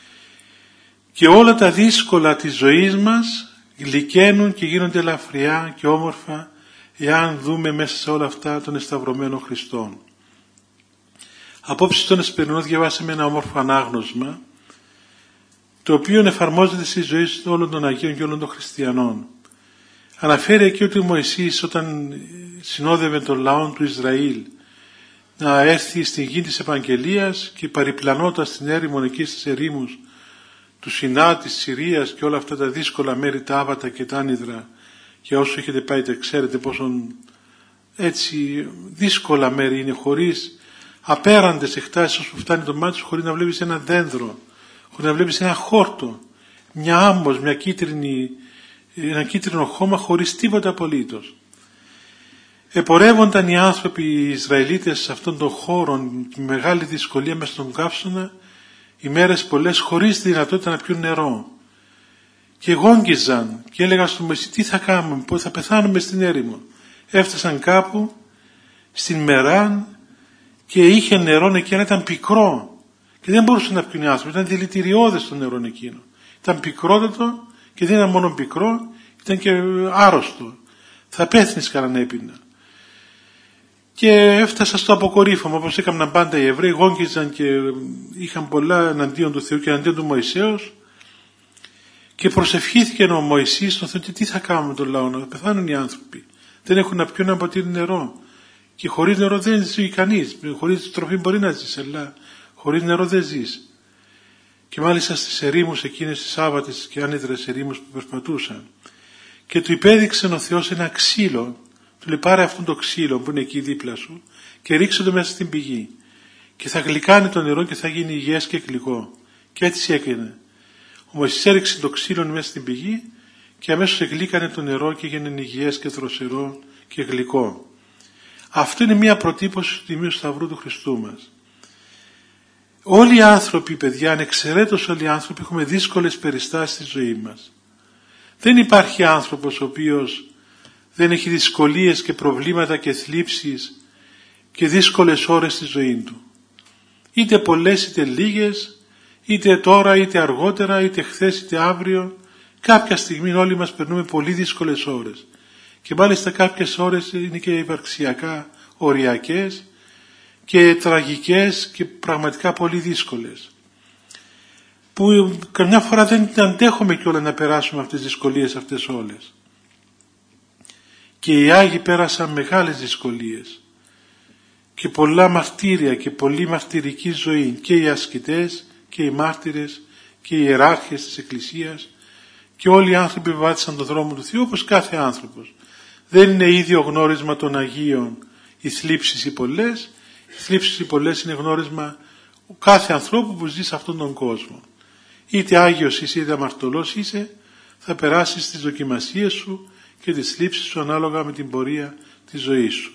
Και όλα τα δύσκολα της ζωής μας γλυκαίνουν και γίνονται ελαφριά και όμορφα εάν δούμε μέσα σε όλα αυτά τον εσταυρωμένο Χριστό. Απόψε στον Εσπερινό διαβάσαμε ένα όμορφο ανάγνωσμα, το οποίο εφαρμόζεται στη ζωή όλων των Αγίων και όλων των Χριστιανών. Αναφέρει εκεί ότι ο Μωυσής, όταν συνόδευε τον λαό του Ισραήλ να έρθει στην γη της Επαγγελίας και παριπλανώντας την έρημον εκεί στις ερήμους του Σινά, της Συρίας και όλα αυτά τα δύσκολα μέρη, τα άβατα και τα άνυδρα, και όσο έχετε πάει τα ξέρετε πόσο έτσι δύσκολα μέρη είναι, χωρίς απέραντες εκτάσεις όσο φτάνει το μάτι σου, χωρίς να βλέπεις ένα δέντρο, χωρίς να βλέπεις ένα χόρτο, μια άμμος, μια κίτρινη, ένα κίτρινο χώμα, χωρίς τίποτα απολύτως. Επορεύονταν οι άνθρωποι οι Ισραηλίτες σε αυτόν τον χώρο με μεγάλη δυσκολία μέσα στον καύσωνα, ημέρες πολλές, χωρίς δυνατότητα να πιούν νερό. Και γόγγιζαν και έλεγαν στον Μωυσή, τι θα κάνουμε, πώς θα πεθάνουμε στην έρημο. Έφτασαν κάπου στην Μεράν και είχε νερό εκεί, αλλά ήταν πικρό και δεν μπορούσαν να πιούν οι άνθρωποι, ήταν δηλητηριώδες το νερό εκείνο. Ήταν πικρότατο και δεν ήταν μόνο πικρό, ήταν και άρρωστο. Θα πέθνεις κανέναν έπινα. Και έφτασα στο αποκορύφωμα, όπως έκαναν πάντα οι Εβραίοι, γόγγιζαν και είχαν πολλά εναντίον του Θεού και εναντίον του Μωυσέως, και προσευχήθηκε ο Μωυσής στον Θεό, τι θα κάνουμε με τον λαό, να πεθάνουν οι άνθρωποι, δεν έχουν να πιούν ένα ποτήρι νερό, και χωρίς νερό δεν ζει κανείς, χωρίς τροφή μπορεί να ζεις, αλλά χωρίς νερό δεν ζεις. Και μάλιστα στις ερήμους εκείνες τις άβατες και άνυδρες ερήμους που περπατούσαν, και του υπέδειξε ο Θεός ένα ξύλο. Του λέει, πάρε αυτό το ξύλο που είναι εκεί δίπλα σου και ρίξε το μέσα στην πηγή και θα γλυκάνει το νερό και θα γίνει υγιές και γλυκό. Και έτσι έκανε. Ο Μωυσής έριξε το ξύλο μέσα στην πηγή και αμέσως εγλύκανε το νερό και έγινε υγιές και δροσερό και γλυκό. Αυτό είναι μια προτύπωση του Τιμίου Σταυρού του Χριστού μας. Όλοι οι άνθρωποι, παιδιά, ανεξαιρέτως όλοι οι άνθρωποι, έχουμε δύσκολες περιστάσεις στη ζωή μας. Δεν υπάρχει άνθρωπος ο οποίος δεν έχει δυσκολίες και προβλήματα και θλίψεις και δύσκολες ώρες στη ζωή του. Είτε πολλές είτε λίγες, είτε τώρα είτε αργότερα, είτε χθες είτε αύριο, κάποια στιγμή όλοι μας περνούμε πολύ δύσκολες ώρες. Και μάλιστα κάποιες ώρες είναι και υπαρξιακά οριακές και τραγικές και πραγματικά πολύ δύσκολες, που καμιά φορά δεν αντέχουμε κιόλα να περάσουμε αυτές τις δυσκολίες αυτές όλες. Και οι Άγιοι πέρασαν μεγάλες δυσκολίες και πολλά μαρτύρια και πολλή μαρτυρική ζωή, και οι ασκητές και οι μάρτυρες και οι ιεράρχες της Εκκλησίας και όλοι οι άνθρωποι που βάτησαν τον δρόμο του Θεού, όπως κάθε άνθρωπος. Δεν είναι ίδιο γνώρισμα των Αγίων οι θλίψεις οι πολλές. Οι θλίψεις οι πολλές είναι γνώρισμα κάθε ανθρώπου που ζει σε αυτόν τον κόσμο. Είτε Άγιος είσαι είτε αμαρτωλός είσαι, θα περάσεις τις δοκιμασίες σου και τις θλίψεις σου ανάλογα με την πορεία της ζωής σου.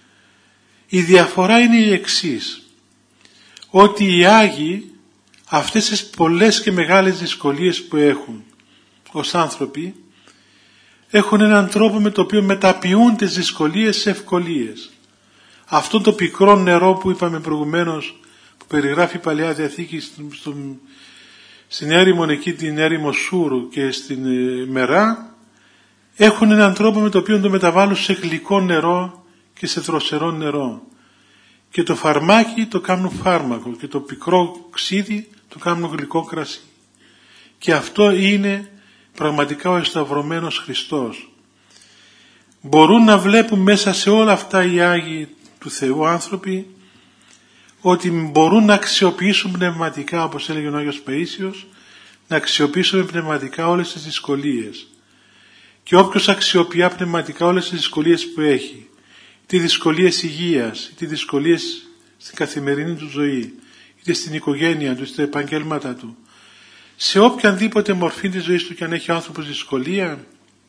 Η διαφορά είναι η εξής, ότι οι Άγιοι αυτές τις πολλές και μεγάλες δυσκολίες που έχουν ως άνθρωποι, έχουν έναν τρόπο με το οποίο μεταποιούν τις δυσκολίες σε ευκολίες. Αυτό το πικρό νερό που είπαμε προηγουμένως, που περιγράφει η Παλαιά Διαθήκη στον, στην έρημον εκεί, την έρημο Σούρου και στην ε, Μερά, έχουν έναν τρόπο με το οποίο το μεταβάλουν σε γλυκό νερό και σε δροσερό νερό. Και το φαρμάκι το κάνουν φάρμακο και το πικρό ξύδι το κάνουν γλυκό κρασί. Και αυτό είναι πραγματικά ο εσταυρωμένος Χριστός. Μπορούν να βλέπουν μέσα σε όλα αυτά οι Άγιοι του Θεού άνθρωποι ότι μπορούν να αξιοποιήσουν πνευματικά, όπως έλεγε ο Άγιος Παΐσιος, να αξιοποιήσουν πνευματικά όλες τις δυσκολίες. Και όποιος αξιοποιεί πνευματικά όλες τις δυσκολίες που έχει, είτε δυσκολίες υγείας, είτε δυσκολίες στην καθημερινή του ζωή, είτε στην οικογένεια του, είτε στα επαγγέλματα του, σε οποιαδήποτε μορφή της ζωής του και αν έχει ο άνθρωπος δυσκολία,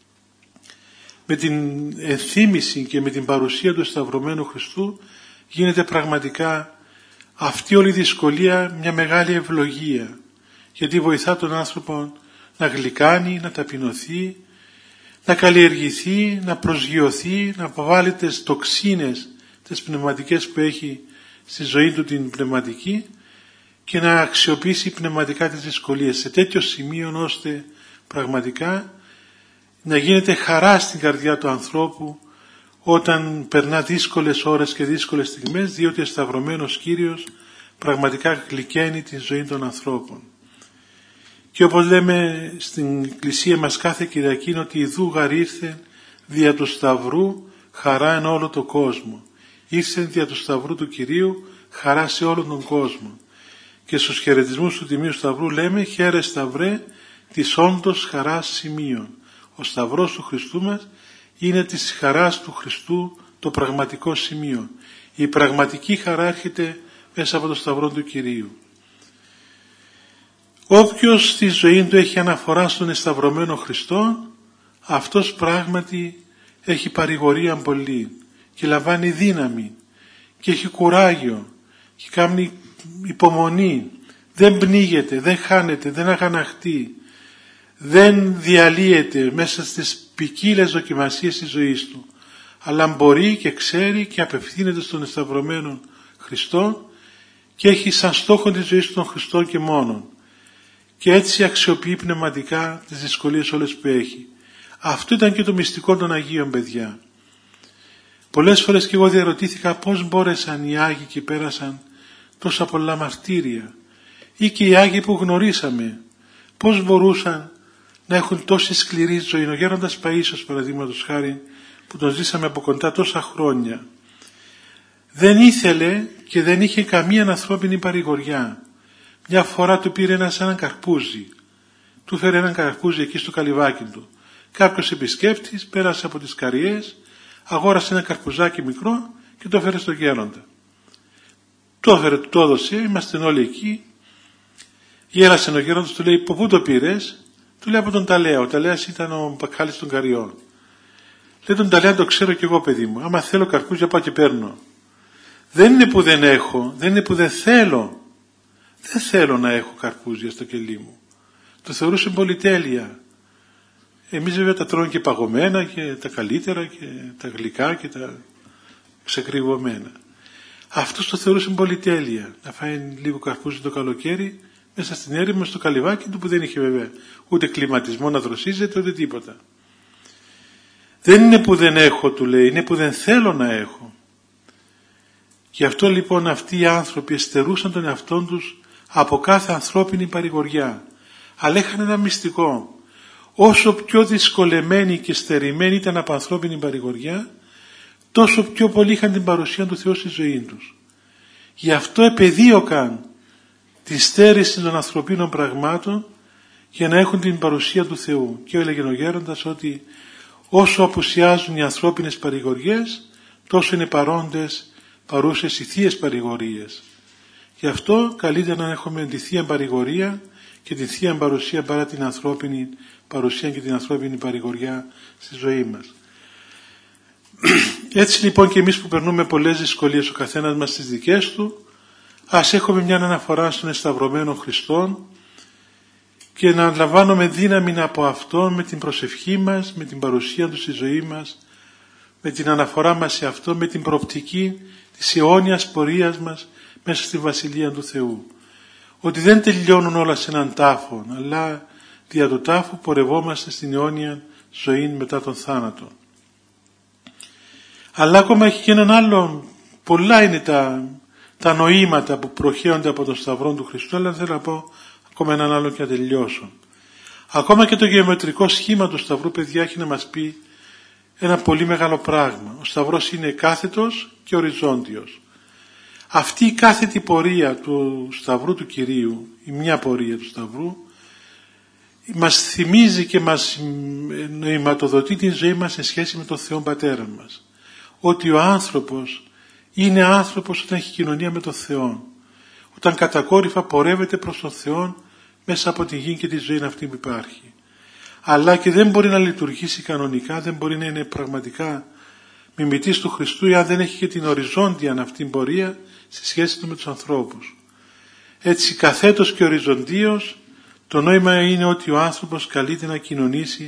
με την ενθύμηση και με την παρουσία του σταυρωμένου Χριστού γίνεται πραγματικά αυτή όλη η δυσκολία μια μεγάλη ευλογία, γιατί βοηθά τον άνθρωπο να γλυκάνει, να ταπεινωθεί, να καλλιεργηθεί, να προσγειωθεί, να αποβάλει τις τοξίνες, τις πνευματικές που έχει στη ζωή του την πνευματική και να αξιοποιήσει πνευματικά τις δυσκολίες σε τέτοιο σημείο ώστε πραγματικά να γίνεται χαρά στην καρδιά του ανθρώπου όταν περνά δύσκολες ώρες και δύσκολες στιγμές, διότι ο σταυρωμένος Κύριος πραγματικά γλυκαίνει τη ζωή των ανθρώπων. Και όπως λέμε στην εκκλησία μας κάθε Κυριακή, είναι ότι ιδού γαρήρθε δια του Σταυρού χαρά εν όλο το κόσμο. Ήρθε δια του Σταυρού του Κυρίου χαρά σε όλον τον κόσμο. Και στους χαιρετισμούς του Τιμίου Σταυρού λέμε «Χαίρε Σταυρέ της όντως χαράς σημείων». Ο Σταυρός του Χριστού μας είναι της χαράς του Χριστού το πραγματικό σημείο. Η πραγματική χαρά έρχεται μέσα από το Σταυρό του Κυρίου. Όποιος στη ζωή του έχει αναφορά στον εσταυρωμένο Χριστό, αυτός πράγματι έχει παρηγορία πολύ και λαμβάνει δύναμη και έχει κουράγιο και κάνει υπομονή, δεν πνίγεται, δεν χάνεται, δεν αγαναχτεί, δεν διαλύεται μέσα στις ποικίλες δοκιμασίες της ζωής του, αλλά μπορεί και ξέρει και απευθύνεται στον εσταυρωμένο Χριστό και έχει σαν στόχο τη ζωή του τον Χριστό και μόνον. Και έτσι αξιοποιεί πνευματικά τις δυσκολίες όλες που έχει. Αυτό ήταν και το μυστικό των Αγίων, παιδιά. Πολλές φορές και εγώ διαρωτήθηκα πώς μπόρεσαν οι Άγιοι και πέρασαν τόσα πολλά μαρτύρια, ή και οι Άγιοι που γνωρίσαμε, πώς μπορούσαν να έχουν τόση σκληρή ζωή. Ο Γέροντας Παΐσιος, παραδείγματος χάρη, που τον ζήσαμε από κοντά τόσα χρόνια, δεν ήθελε και δεν είχε καμία ανθρώπινη παρηγοριά. Μια φορά του πήρε ένας έναν καρπούζι, του φέρε έναν καρπούζι εκεί στο καλυβάκι του. Κάποιος επισκέπτης πέρασε από τις Καριές, αγόρασε ένα καρπουζάκι μικρό και το έφερε στον Γέροντα. Το έφερε, το έδωσε, είμαστε όλοι εκεί. Γέρασε ο Γέροντας, του λέει, από πού το πήρες? Του λέει, από τον Ταλέα. Ο Ταλέας ήταν ο μπακάλης των Καριών. Λέει, τον Ταλέα το ξέρω κι εγώ, παιδί μου. Άμα θέλω καρπούζια πάω και παίρνω. Δεν είναι που δεν έχω, δεν είναι που δεν θέλω. Δεν θέλω να έχω καρπούζια στο κελί μου. Το θεωρούσε πολυτέλεια. Εμείς βέβαια τα τρώνε και παγωμένα και τα καλύτερα και τα γλυκά και τα ξεκρυβωμένα. Αυτός το θεωρούσε πολυτέλεια. Να φάει λίγο καρπούζι το καλοκαίρι μέσα στην έρημο στο καλυβάκι του που δεν είχε βέβαια ούτε κλιματισμό να δροσίζεται ούτε τίποτα. Δεν είναι που δεν έχω, του λέει, είναι που δεν θέλω να έχω. Γι' αυτό λοιπόν αυτοί οι άνθρωποι εστερούσαν τον εαυτόν τους από κάθε ανθρώπινη παρηγοριά. Αλλά είχαν ένα μυστικό. Όσο πιο δυσκολεμένοι και στερημένοι ήταν από ανθρώπινη παρηγοριά, τόσο πιο πολύ είχαν την παρουσία του Θεού στη ζωή τους. Γι' αυτό επεδίωκαν τη στέρηση των ανθρωπίνων πραγμάτων για να έχουν την παρουσία του Θεού. Και έλεγε ο Γέροντας ότι όσο απουσιάζουν οι ανθρώπινες παρηγοριές, τόσο είναι παρόντες, παρούσες οι θείες παρηγορίες. Γι' αυτό καλύτερα να έχουμε τη θεία παρηγορία και τη θεία παρουσία παρά την ανθρώπινη παρουσία και την ανθρώπινη παρηγοριά στη ζωή μας. Έτσι λοιπόν και εμείς που περνούμε πολλές δυσκολίες ο καθένας μας στις δικές του, ας έχουμε μια αναφορά στον εσταυρωμένο Χριστόν και να λαμβάνουμε δύναμη από Αυτόν με την προσευχή μας, με την παρουσία Του στη ζωή μας, με την αναφορά μας σε Αυτό, με την προοπτική της αιώνιας πορείας μας μέσα στη Βασιλεία του Θεού. Ότι δεν τελειώνουν όλα σε έναν τάφο, αλλά δια του τάφου πορευόμαστε στην αιώνια ζωή μετά τον θάνατο. Αλλά ακόμα έχει και έναν άλλο, πολλά είναι τα, τα νοήματα που προχέονται από τον Σταυρό του Χριστού, αλλά θέλω να πω ακόμα έναν άλλο και να τελειώσω. Ακόμα και το γεωμετρικό σχήμα του Σταυρού, παιδιά, έχει να μας πει ένα πολύ μεγάλο πράγμα. Ο Σταυρός είναι κάθετος και οριζόντιος. Αυτή η κάθετη πορεία του Σταυρού του Κυρίου, η μια πορεία του Σταυρού, μας θυμίζει και μας νοηματοδοτεί την ζωή μας σε σχέση με τον Θεό Πατέρα μας. Ότι ο άνθρωπος είναι άνθρωπος όταν έχει κοινωνία με τον Θεό. Όταν κατακόρυφα πορεύεται προς τον Θεό μέσα από τη γη και τη ζωή αυτή που υπάρχει. Αλλά και δεν μπορεί να λειτουργήσει κανονικά, δεν μπορεί να είναι πραγματικά μιμητής του Χριστού αν δεν έχει και την οριζόντια αυτή πορεία στη σχέση του με τους ανθρώπους. Έτσι καθέτος και οριζοντίως το νόημα είναι ότι ο άνθρωπος καλείται να κοινωνήσει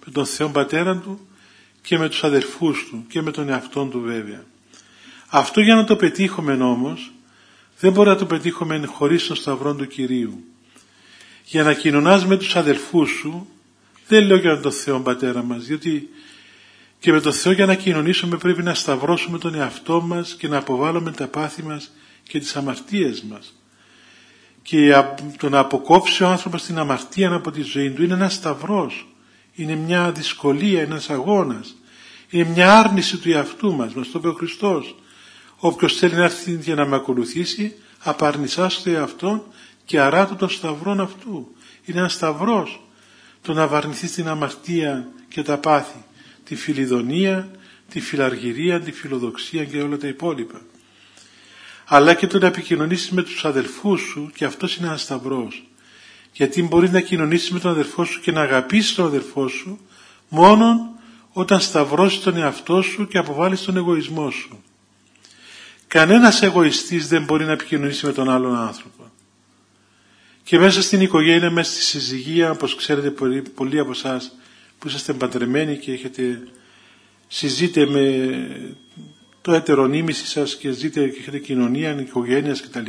με τον Θεό Πατέρα του και με τους αδελφούς του και με τον εαυτόν του βέβαια. Αυτό για να το πετύχουμε όμως δεν μπορεί να το πετύχουμε χωρίς τον Σταυρό του Κυρίου. Για να κοινωνάς με τους αδελφούς σου, δεν λέω για τον Θεό Πατέρα μας, γιατί και με τον Θεό για να κοινωνήσουμε πρέπει να σταυρώσουμε τον εαυτό μας και να αποβάλουμε τα πάθη μας και τις αμαρτίες μας. Και το να αποκόψει ο άνθρωπος την αμαρτία από τη ζωή του είναι ένας σταυρός, είναι μια δυσκολία, ένας αγώνας, είναι μια άρνηση του εαυτού μας. Μας το είπε ο Χριστός: όποιος θέλει να έρθει για να με ακολουθήσει, απαρνησάς το εαυτόν και αράτω το σταυρόν αυτού. Είναι ένας σταυρός το να βαρνηθείς την αμαρτία και τα πάθη, τη φιλιδονία, τη φιλαργυρία, τη φιλοδοξία και όλα τα υπόλοιπα. Αλλά και το να επικοινωνήσεις με τους αδελφούς σου, και αυτός είναι ένας σταυρός. Γιατί μπορείς να κοινωνήσεις με τον αδελφό σου και να αγαπήσεις τον αδελφό σου μόνον όταν σταυρώσεις τον εαυτό σου και αποβάλεις τον εγωισμό σου. Κανένας εγωιστής δεν μπορεί να επικοινωνήσει με τον άλλον άνθρωπο. Και μέσα στην οικογένεια, μέσα στη συζυγία, όπως ξέρετε πολλοί από εσάς που είσαστε παντρεμένοι και έχετε, συζείτε με το ετερονίμηση σας και ζείτε και έχετε κοινωνία, οικογένειας κτλ.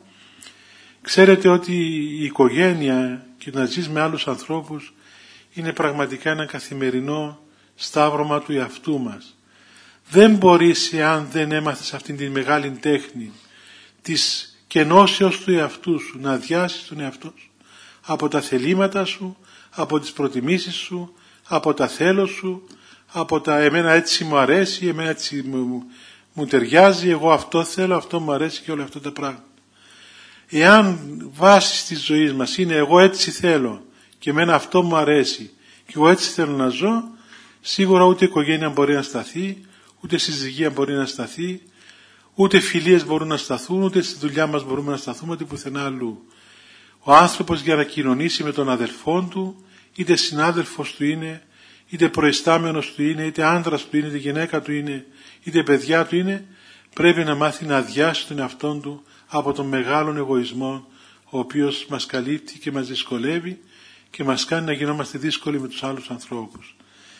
Ξέρετε ότι η οικογένεια και να ζεις με άλλους ανθρώπους είναι πραγματικά ένα καθημερινό σταύρωμα του εαυτού μας. Δεν μπορείς, εάν δεν έμαθες αυτήν την μεγάλη τέχνη της κενώσεως του εαυτού σου, να αδειάσεις τον εαυτό σου από τα θελήματα σου, από τις προτιμήσεις σου, από τα θέλω σου, από τα εμένα έτσι μου αρέσει, εμένα έτσι μου, μου ταιριάζει, εγώ αυτό θέλω, αυτό μου αρέσει και όλα αυτά τα πράγματα. Εάν βάση της ζωής μας είναι εγώ έτσι θέλω και εμένα αυτό μου αρέσει και εγώ έτσι θέλω να ζω, σίγουρα ούτε οικογένεια μπορεί να σταθεί, ούτε συζυγία μπορεί να σταθεί, ούτε φιλίες μπορούν να σταθούν, ούτε στη δουλειά μας μπορούμε να σταθούμε, ούτε πουθενά αλλού. Ο άνθρωπος για να κοινωνήσει με τον αδελφόν του, είτε συνάδελφος του είναι, είτε προϊστάμενος του είναι, είτε άντρας του είναι, είτε γυναίκα του είναι, είτε παιδιά του είναι, πρέπει να μάθει να αδειάσει τον εαυτόν του από τον μεγάλον εγωισμό, ο οποίος μας καλύπτει και μας δυσκολεύει και μας κάνει να γινόμαστε δύσκολοι με τους άλλους ανθρώπους.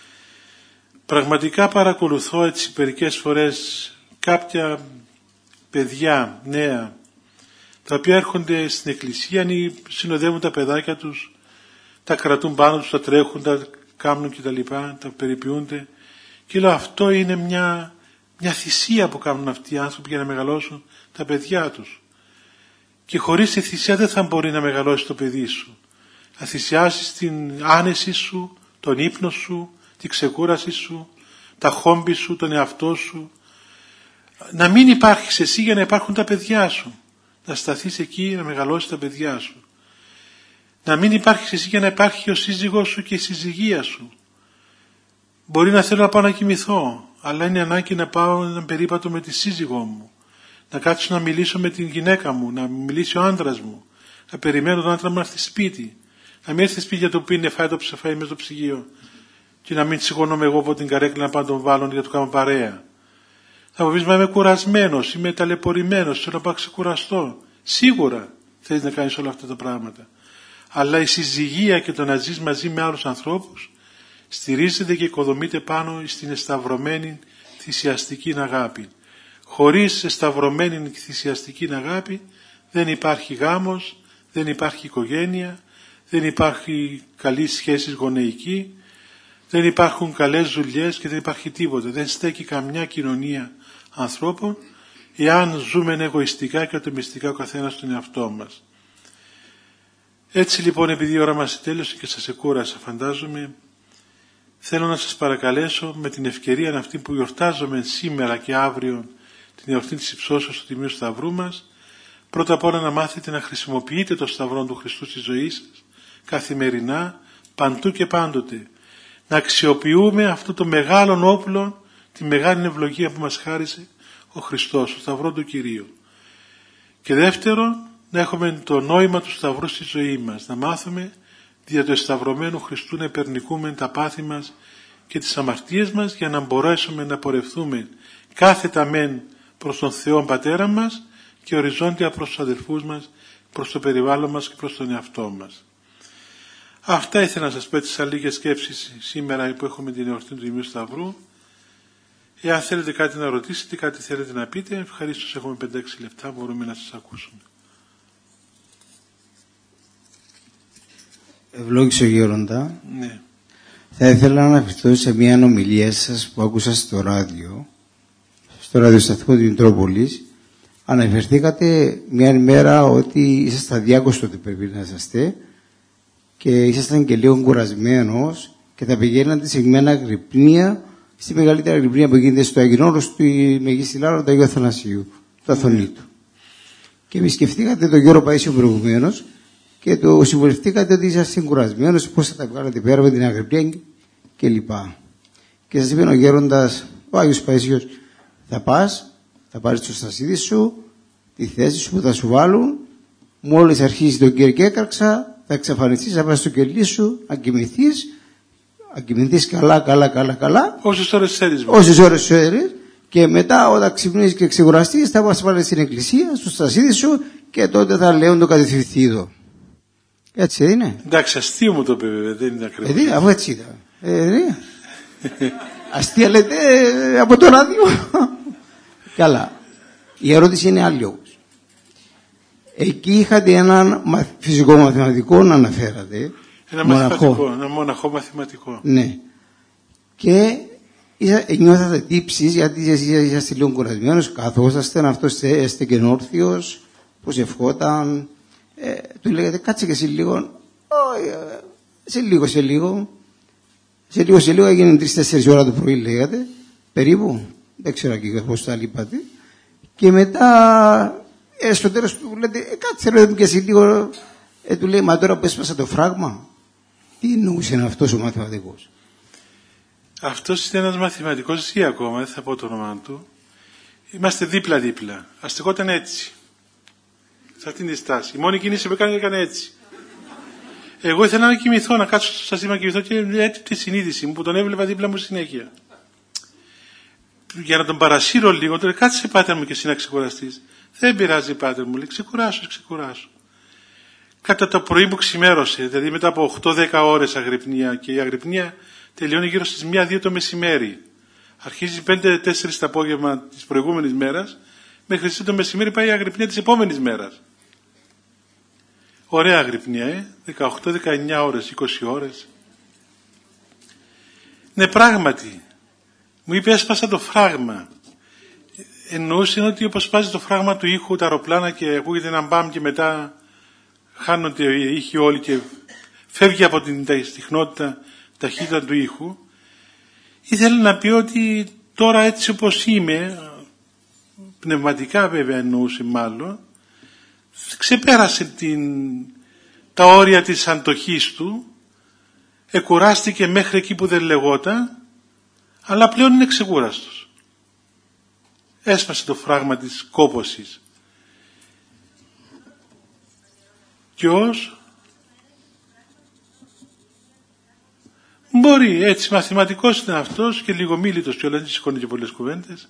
Πραγματικά παρακολουθώ έτσι μερικές φορές κάποια παιδιά νέα, τα οποία έρχονται στην εκκλησία ή συνοδεύουν τα παιδάκια τους, τα κρατούν πάνω τους, τα τρέχουν, τα κάνουν κτλ, τα, τα περιποιούνται, και λέω αυτό είναι μια, μια θυσία που κάνουν αυτοί οι άνθρωποι για να μεγαλώσουν τα παιδιά τους. Και χωρίς τη θυσία δεν θα μπορεί να μεγαλώσει το παιδί σου. Θα θυσιάσεις την άνεση σου, τον ύπνο σου, την ξεκούραση σου, τα χόμπι σου, τον εαυτό σου. Να μην υπάρχεις εσύ για να υπάρχουν τα παιδιά σου. Να σταθείς εκεί να μεγαλώσεις τα παιδιά σου. Να μην υπάρχεις εσύ για να υπάρχει ο σύζυγός σου και η συζυγία σου. Μπορεί να θέλω να πάω να κοιμηθώ, αλλά είναι ανάγκη να πάω έναν περίπατο με τη σύζυγό μου. Να κάτσω να μιλήσω με την γυναίκα μου, να μιλήσει ο άντρας μου. Να περιμένω τον άντρα μου να έρθει σπίτι. Να μην έρθει σπίτι για το πίνε, φάει το ψεφάει μέσα στο ψυγείο. Και να μην σηκώνομαι εγώ από την καρέκλα να πάω να τον βάλω για να του κάνω παρέα. Θα μου πεις, μα είμαι κουρασμένος, είμαι ταλαιπωρημένος, θέλω να πάω ξεκουραστώ. Σίγουρα θέλεις να κάνεις όλα αυτά τα πράγματα. Αλλά η συζυγία και το να ζεις μαζί με άλλους ανθρώπους στηρίζεται και οικοδομείται πάνω στην εσταυρωμένη θυσιαστική αγάπη. Χωρίς εσταυρωμένη θυσιαστική αγάπη δεν υπάρχει γάμος, δεν υπάρχει οικογένεια, δεν υπάρχει καλή σχέση γονεϊκή, δεν υπάρχουν καλές δουλειές και δεν υπάρχει τίποτα. Δεν στέκει καμιά κοινωνία ανθρώπων εάν ζούμε εγωιστικά και ατομιστικά ο καθένας στον εαυτό μας. Έτσι λοιπόν, επειδή η ώρα μας τέλειωσε και σας εκούρασα φαντάζομαι, θέλω να σας παρακαλέσω με την ευκαιρία αυτή που γιορτάζομαι σήμερα και αύριο την εορτή της υψώσεως του Τιμίου Σταυρού μας, πρώτα απ' όλα να μάθετε να χρησιμοποιείτε το Σταυρό του Χριστού στη ζωή σας καθημερινά, παντού και πάντοτε. Να αξιοποιούμε αυτό το μεγάλο όπλο, τη μεγάλη ευλογία που μας χάρισε ο Χριστός, το Σταυρό του Κυρίου. Και δεύτερον, να έχουμε το νόημα του Σταυρού στη ζωή μας, να μάθουμε δια του εσταυρωμένου Χριστού να υπερνικούμε τα πάθη μας και τις αμαρτίες μας, για να μπορέσουμε να πορευθούμε κάθετα μεν προς τον Θεό Πατέρα μας και οριζόντια προς τους αδελφούς μας, προς το περιβάλλον μας και προς τον εαυτό μας. Αυτά ήθελα να σας πω έτσι σαν λίγες σκέψεις σήμερα που έχουμε την εορτή του Τιμίου Σταυρού. Εάν θέλετε κάτι να ρωτήσετε, κάτι θέλετε να πείτε, ευχαρίστως έχουμε πέντε έξι λεπτά, μπορούμε να σας ακούσουμε. Ευλόγησε ο Γέροντα. Ναι. Θα ήθελα να αναφερθώ σε μια ομιλία σας που άκουσα στο ράδιο, στο ραδιοσταθμό του Μητρόπολης. Αναφερθήκατε μια ημέρα ότι ήσασταν διάκος τότε πρέπει να είσαστε και ήσασταν και λίγο κουρασμένος και θα πηγαίνατε σε μια αγρυπνία, στη μεγαλύτερη αγρυπνία που γίνεται στο Αγίον Όρος του Μεγίστη Λάρο του Αγίου Αθανασίου, του Αθωνίτου. Και επισκεφτήκατε τον Γιώργο Παΐσιο προηγουμένως και το συμβουλευτήκατε ότι είσαστε κουρασμένος, πώς θα τα βγάλετε πέρα με την αγρυπνία κλπ. Και σας είπε ο Γέροντας, ο Άγιος Παΐσιος, θα πας, θα πάρεις το στασίδι σου, τη θέση σου που θα σου βάλουν, μόλις αρχίσει το κερκέκαρξα, θα εξαφανιστείς, θα πας στο κελί σου, να κοιμηθείς, να κοιμηθείς καλά, καλά, καλά, καλά. Όσες ώρες ξέρεις. Όσες ώρες ξέρεις. Και μετά όταν ξυπνήσεις και ξεκουραστείς, θα πας πάλι στην εκκλησία, στο στασίδι σου και τότε θα λέουν το κατευθυνθείδο. Έτσι δεν είναι? Εντάξει, αστείο μου το είπε βέβαια, δεν είναι ακριβώς. Ε, αφού έτσι ήταν. Ε, αστεία λέτε ε, από το ράδιο. Καλά. Η ερώτηση είναι άλλη όμως. Εκεί είχατε έναν φυσικό μαθηματικό να αναφέρατε. Ένα μαθηματικό, ένα μοναχό μαθηματικό. Ναι. Και νιώθατε τύψεις γιατί είσαστε λίγο κουρασμένος, καθόσαστε, αυτός είστε καινόρθιος, προσευχόταν. Ε, του λέγατε κάτσε και σε λίγο, oh, σε λίγο, σε λίγο, σε λίγο, σε λίγο έγινε τρεις τέσσερις ώρα το πρωί λέγατε, περίπου, δεν ξέρω και πώς τα είπατε. Και μετά, ε, στο τέλος του λέτε, ε, κάτσε ρε και σε λίγο, ε, του λέει, μα τώρα που έσπασα το φράγμα, τι εννοούσε αυτός ο μαθηματικός? Αυτός είναι ένας μαθηματικός ή ακόμα, δεν θα πω το όνομα του. Είμαστε δίπλα-δίπλα. Αστεγόταν έτσι. Σε αυτήν τη στάση. Η μόνη κίνηση που έκανε έκανε έτσι. Εγώ ήθελα να κοιμηθώ, να κάτσω στο στασί να κοιμηθώ και έτσι τη συνείδηση μου που τον έβλεπα δίπλα μου συνέχεια. Για να τον παρασύρω λίγο, τώρα κάτσε πάτερ μου και εσύ να ξεκουραστείς. Δεν πειράζει πάτερ μου, λέει ξεκουράσου, ξεκουράσου. Κατά το πρωί που ξημέρωσε, δηλαδή μετά από οκτώ δέκα ώρες αγρυπνία, και η αγρυπνία τελειώνει γύρω στις μία δύο το μεσημέρι. Αρχίζει πέντε τέσσερα το απόγευμα της προηγούμενης μέρας, μέχρι στις το μεσημέρι πάει η αγρυπνία της επόμενης μέρας. Ωραία αγρυπνία, ε, δεκαοκτώ δεκαεννιά ώρες, είκοσι ώρες. Ναι, πράγματι, μου είπε έσπασα το φράγμα. Εννοούσε ότι όπως σπάζει το φράγμα του ήχου, τα αεροπλάνα και ακούγεται ένα μπαμ και μετά χάνονται οι ήχοι όλοι και φεύγει από την συχνότητα ταχύτητα του ήχου. Ήθελε να πει ότι τώρα έτσι όπως είμαι, πνευματικά βέβαια εννοούσε μάλλον, ξεπέρασε την, τα όρια της αντοχής του, εκουράστηκε μέχρι εκεί που δεν λεγόταν, αλλά πλέον είναι ξεκούραστος. Έσπασε το φράγμα της κόπωσης. Και ως μπορεί, έτσι μαθηματικός ήταν αυτός και λίγο μίλητος και όλα, δεν σηκώνει και πολλές κουβέντες.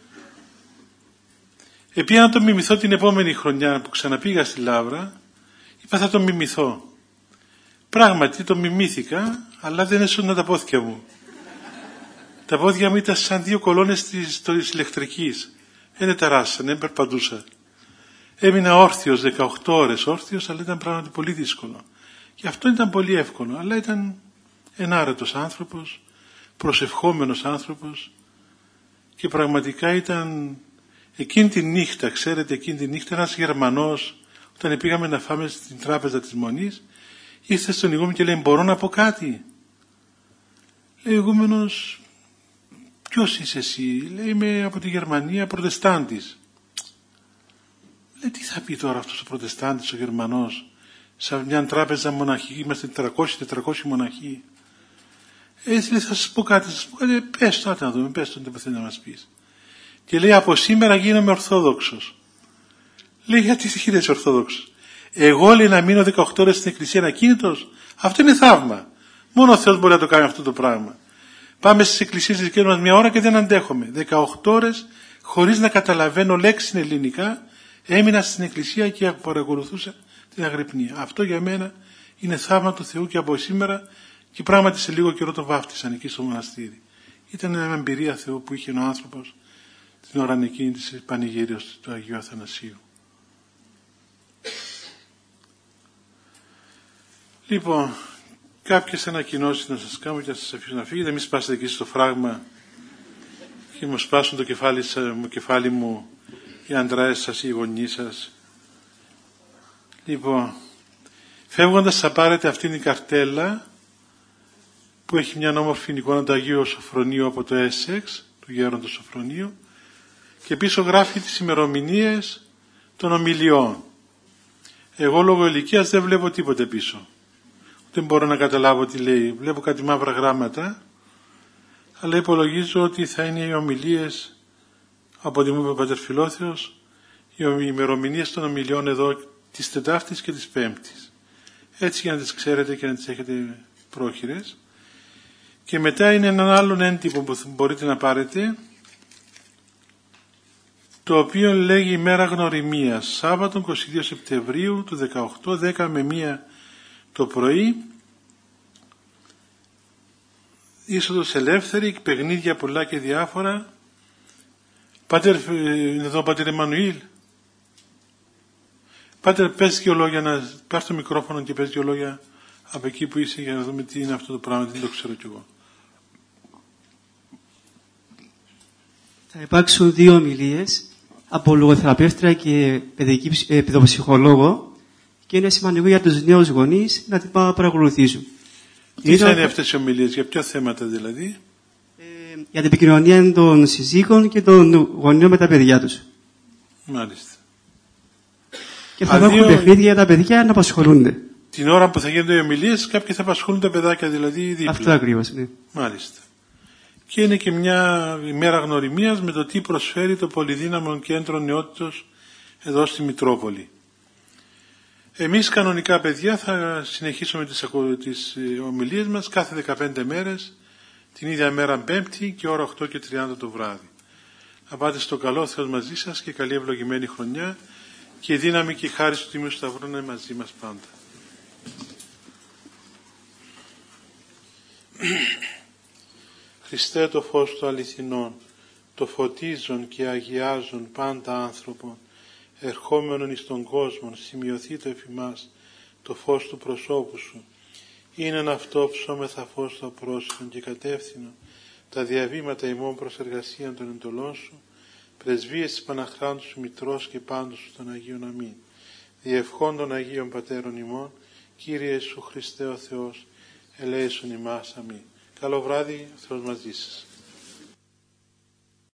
Επία να τον μιμηθώ την επόμενη χρονιά που ξαναπήγα στη Λαύρα, είπα θα τον μιμηθώ. Πράγματι τον μιμήθηκα, αλλά δεν έσωνα τα πόδια μου. Τα πόδια μου ήταν σαν δύο κολόνες της, της ηλεκτρικής. Δεν ταράσαν, δεν περπατούσα. Έμεινα όρθιος, δεκαοκτώ ώρες όρθιος, αλλά ήταν πράγματι πολύ δύσκολο. Και αυτό ήταν πολύ εύκολο, αλλά ήταν ενάρετος άνθρωπος, προσευχόμενος άνθρωπος και πραγματικά ήταν εκείνη τη νύχτα, ξέρετε, εκείνη τη νύχτα ένας Γερμανός, όταν πήγαμε να φάμε στην τράπεζα της Μονής, ήρθε στον ηγούμενο και λέει μπορώ να πω κάτι? Λέει ο ηγούμενος, ποιος είσαι εσύ? Λέει είμαι από τη Γερμανία, προτεστάντης. Λέει τι θα πει τώρα αυτός ο προτεστάντης ο Γερμανός σε μια τράπεζα μοναχή, είμαστε τριακόσιοι τετρακόσιοι μοναχοί. Έτσι λέει θα σας πω κάτι, θα σας πω κάτι, πες το να δούμε, πες το τι θέλει να μας πεις. Και λέει από σήμερα γίνομαι ορθόδοξος. Λέει γιατί γίνεσαι ορθόδοξος? Εγώ λέει να μείνω δεκαοκτώ ώρες στην εκκλησία ακίνητος, αυτό είναι θαύμα. Μόνο ο Θεός μπορεί να το κάνει αυτό το πράγμα. Πάμε στις εκκλησίες της δικές μας μια ώρα και δεν αντέχομαι. δεκαοκτώ ώρες χωρίς να καταλαβαίνω λέξη ελληνικά έμεινα στην εκκλησία και παρακολουθούσα την αγρυπνία. Αυτό για μένα Είναι θαύμα του Θεού και από σήμερα και πράγματι σε λίγο καιρό το βάφτισαν εκεί στο μοναστήρι. Ήταν μια εμπειρία Θεού που είχε ο άνθρωπος την ώρα εκείνη της πανηγύριος του Αγίου Αθανασίου. Λοιπόν, κάποιες ανακοινώσεις να σας κάνω και να σας αφήσω να φύγετε. Μην σπάσετε εκεί στο φράγμα και μου σπάσουν το κεφάλι, μου, κεφάλι μου οι αντράες σας ή οι γονείς σας. Λοιπόν, φεύγοντας θα πάρετε αυτήν την καρτέλα που έχει μια όμορφη εικόνα του Αγίου Σοφρονίου από το Έσεξ, του Γέροντος Σοφρονίου, και πίσω γράφει τις ημερομηνίες των ομιλιών. Εγώ λόγω ηλικίας δεν βλέπω τίποτε πίσω. Δεν μπορώ να καταλάβω τι λέει. Βλέπω κάτι μαύρα γράμματα, αλλά υπολογίζω ότι θα είναι οι ομιλίες, από ό,τι μου είπε ο Πατέρ Φιλόθεος, οι ημερομηνίες των ομιλιών εδώ της Τετάρτης και της Πέμπτης. Έτσι για να τις ξέρετε και να τις έχετε πρόχειρες. Και μετά είναι έναν άλλον έντυπο που μπορείτε να πάρετε, το οποίο λέγει ημέρα γνωριμίας, Σάββατο είκοσι δύο Σεπτεμβρίου του δεκαοκτώ, δέκα με μία το πρωί, είσοδος ελεύθερη, παιχνίδια πολλά και διάφορα. Πάτερ, είναι εδώ ο Πάτερ Εμμανουήλ. Πάτερ, πες δυο λόγια, να πάρ' το μικρόφωνο και πες δυο λόγια από εκεί που είσαι για να δούμε τι είναι αυτό το πράγμα, δεν το ξέρω κι εγώ. Θα υπάρξουν δύο ομιλίες από λογοθεραπεύτρια και παιδική, ε, παιδοψυχολόγο και είναι σημαντικό για τους νέους γονείς να την παρακολουθήσουν. Τι θα είναι αυτές οι ομιλίες, για ποια θέματα δηλαδή? Ε, για την επικοινωνία των συζύγων και των γονιών με τα παιδιά τους. Μάλιστα. Και θα υπάρχουν παιχνίδια για τα παιδιά να απασχολούνται. Την ώρα που θα γίνονται οι ομιλίες, κάποιοι θα απασχολούν τα παιδάκια δηλαδή δίπλα. Αυτό ακριβώς, ναι. Μάλιστα. Και είναι και μια ημέρα γνωριμίας με το τι προσφέρει το πολυδύναμο κέντρο νεότητος εδώ στη Μητρόπολη. Εμείς κανονικά, παιδιά, θα συνεχίσουμε τις, τις ομιλίες μας κάθε δεκαπέντε μέρες, την ίδια μέρα Πέμπτη και ώρα οκτώ και τριάντα το βράδυ. Να πάτε στο καλό, Θεός μαζί σας και καλή ευλογημένη χρονιά και η δύναμη και η χάρη του Τίμιου Σταυρού είναι μαζί μας πάντα. Χριστέ το φως του αληθινών, το φωτίζον και αγιάζον πάντα άνθρωπον, ερχόμενον εις τον κόσμο, σημειωθεί το εφημάς το φως του προσώπου σου. Είναι αυτό ψώμεθα φως το πρόσωπον και κατεύθυνο τα διαβήματα ημών προς εργασία των εντολών σου, πρεσβείες της Παναχράντου σου Μητρός και πάντως σου των Αγίων Αμήν. Διευχών των Αγίων Πατέρων ημών, Κύριε Ιησού Χριστέ ο Θεός, ελέησον ημάς. Αμήν. Καλό βράδυ, Θεός μαζί σας.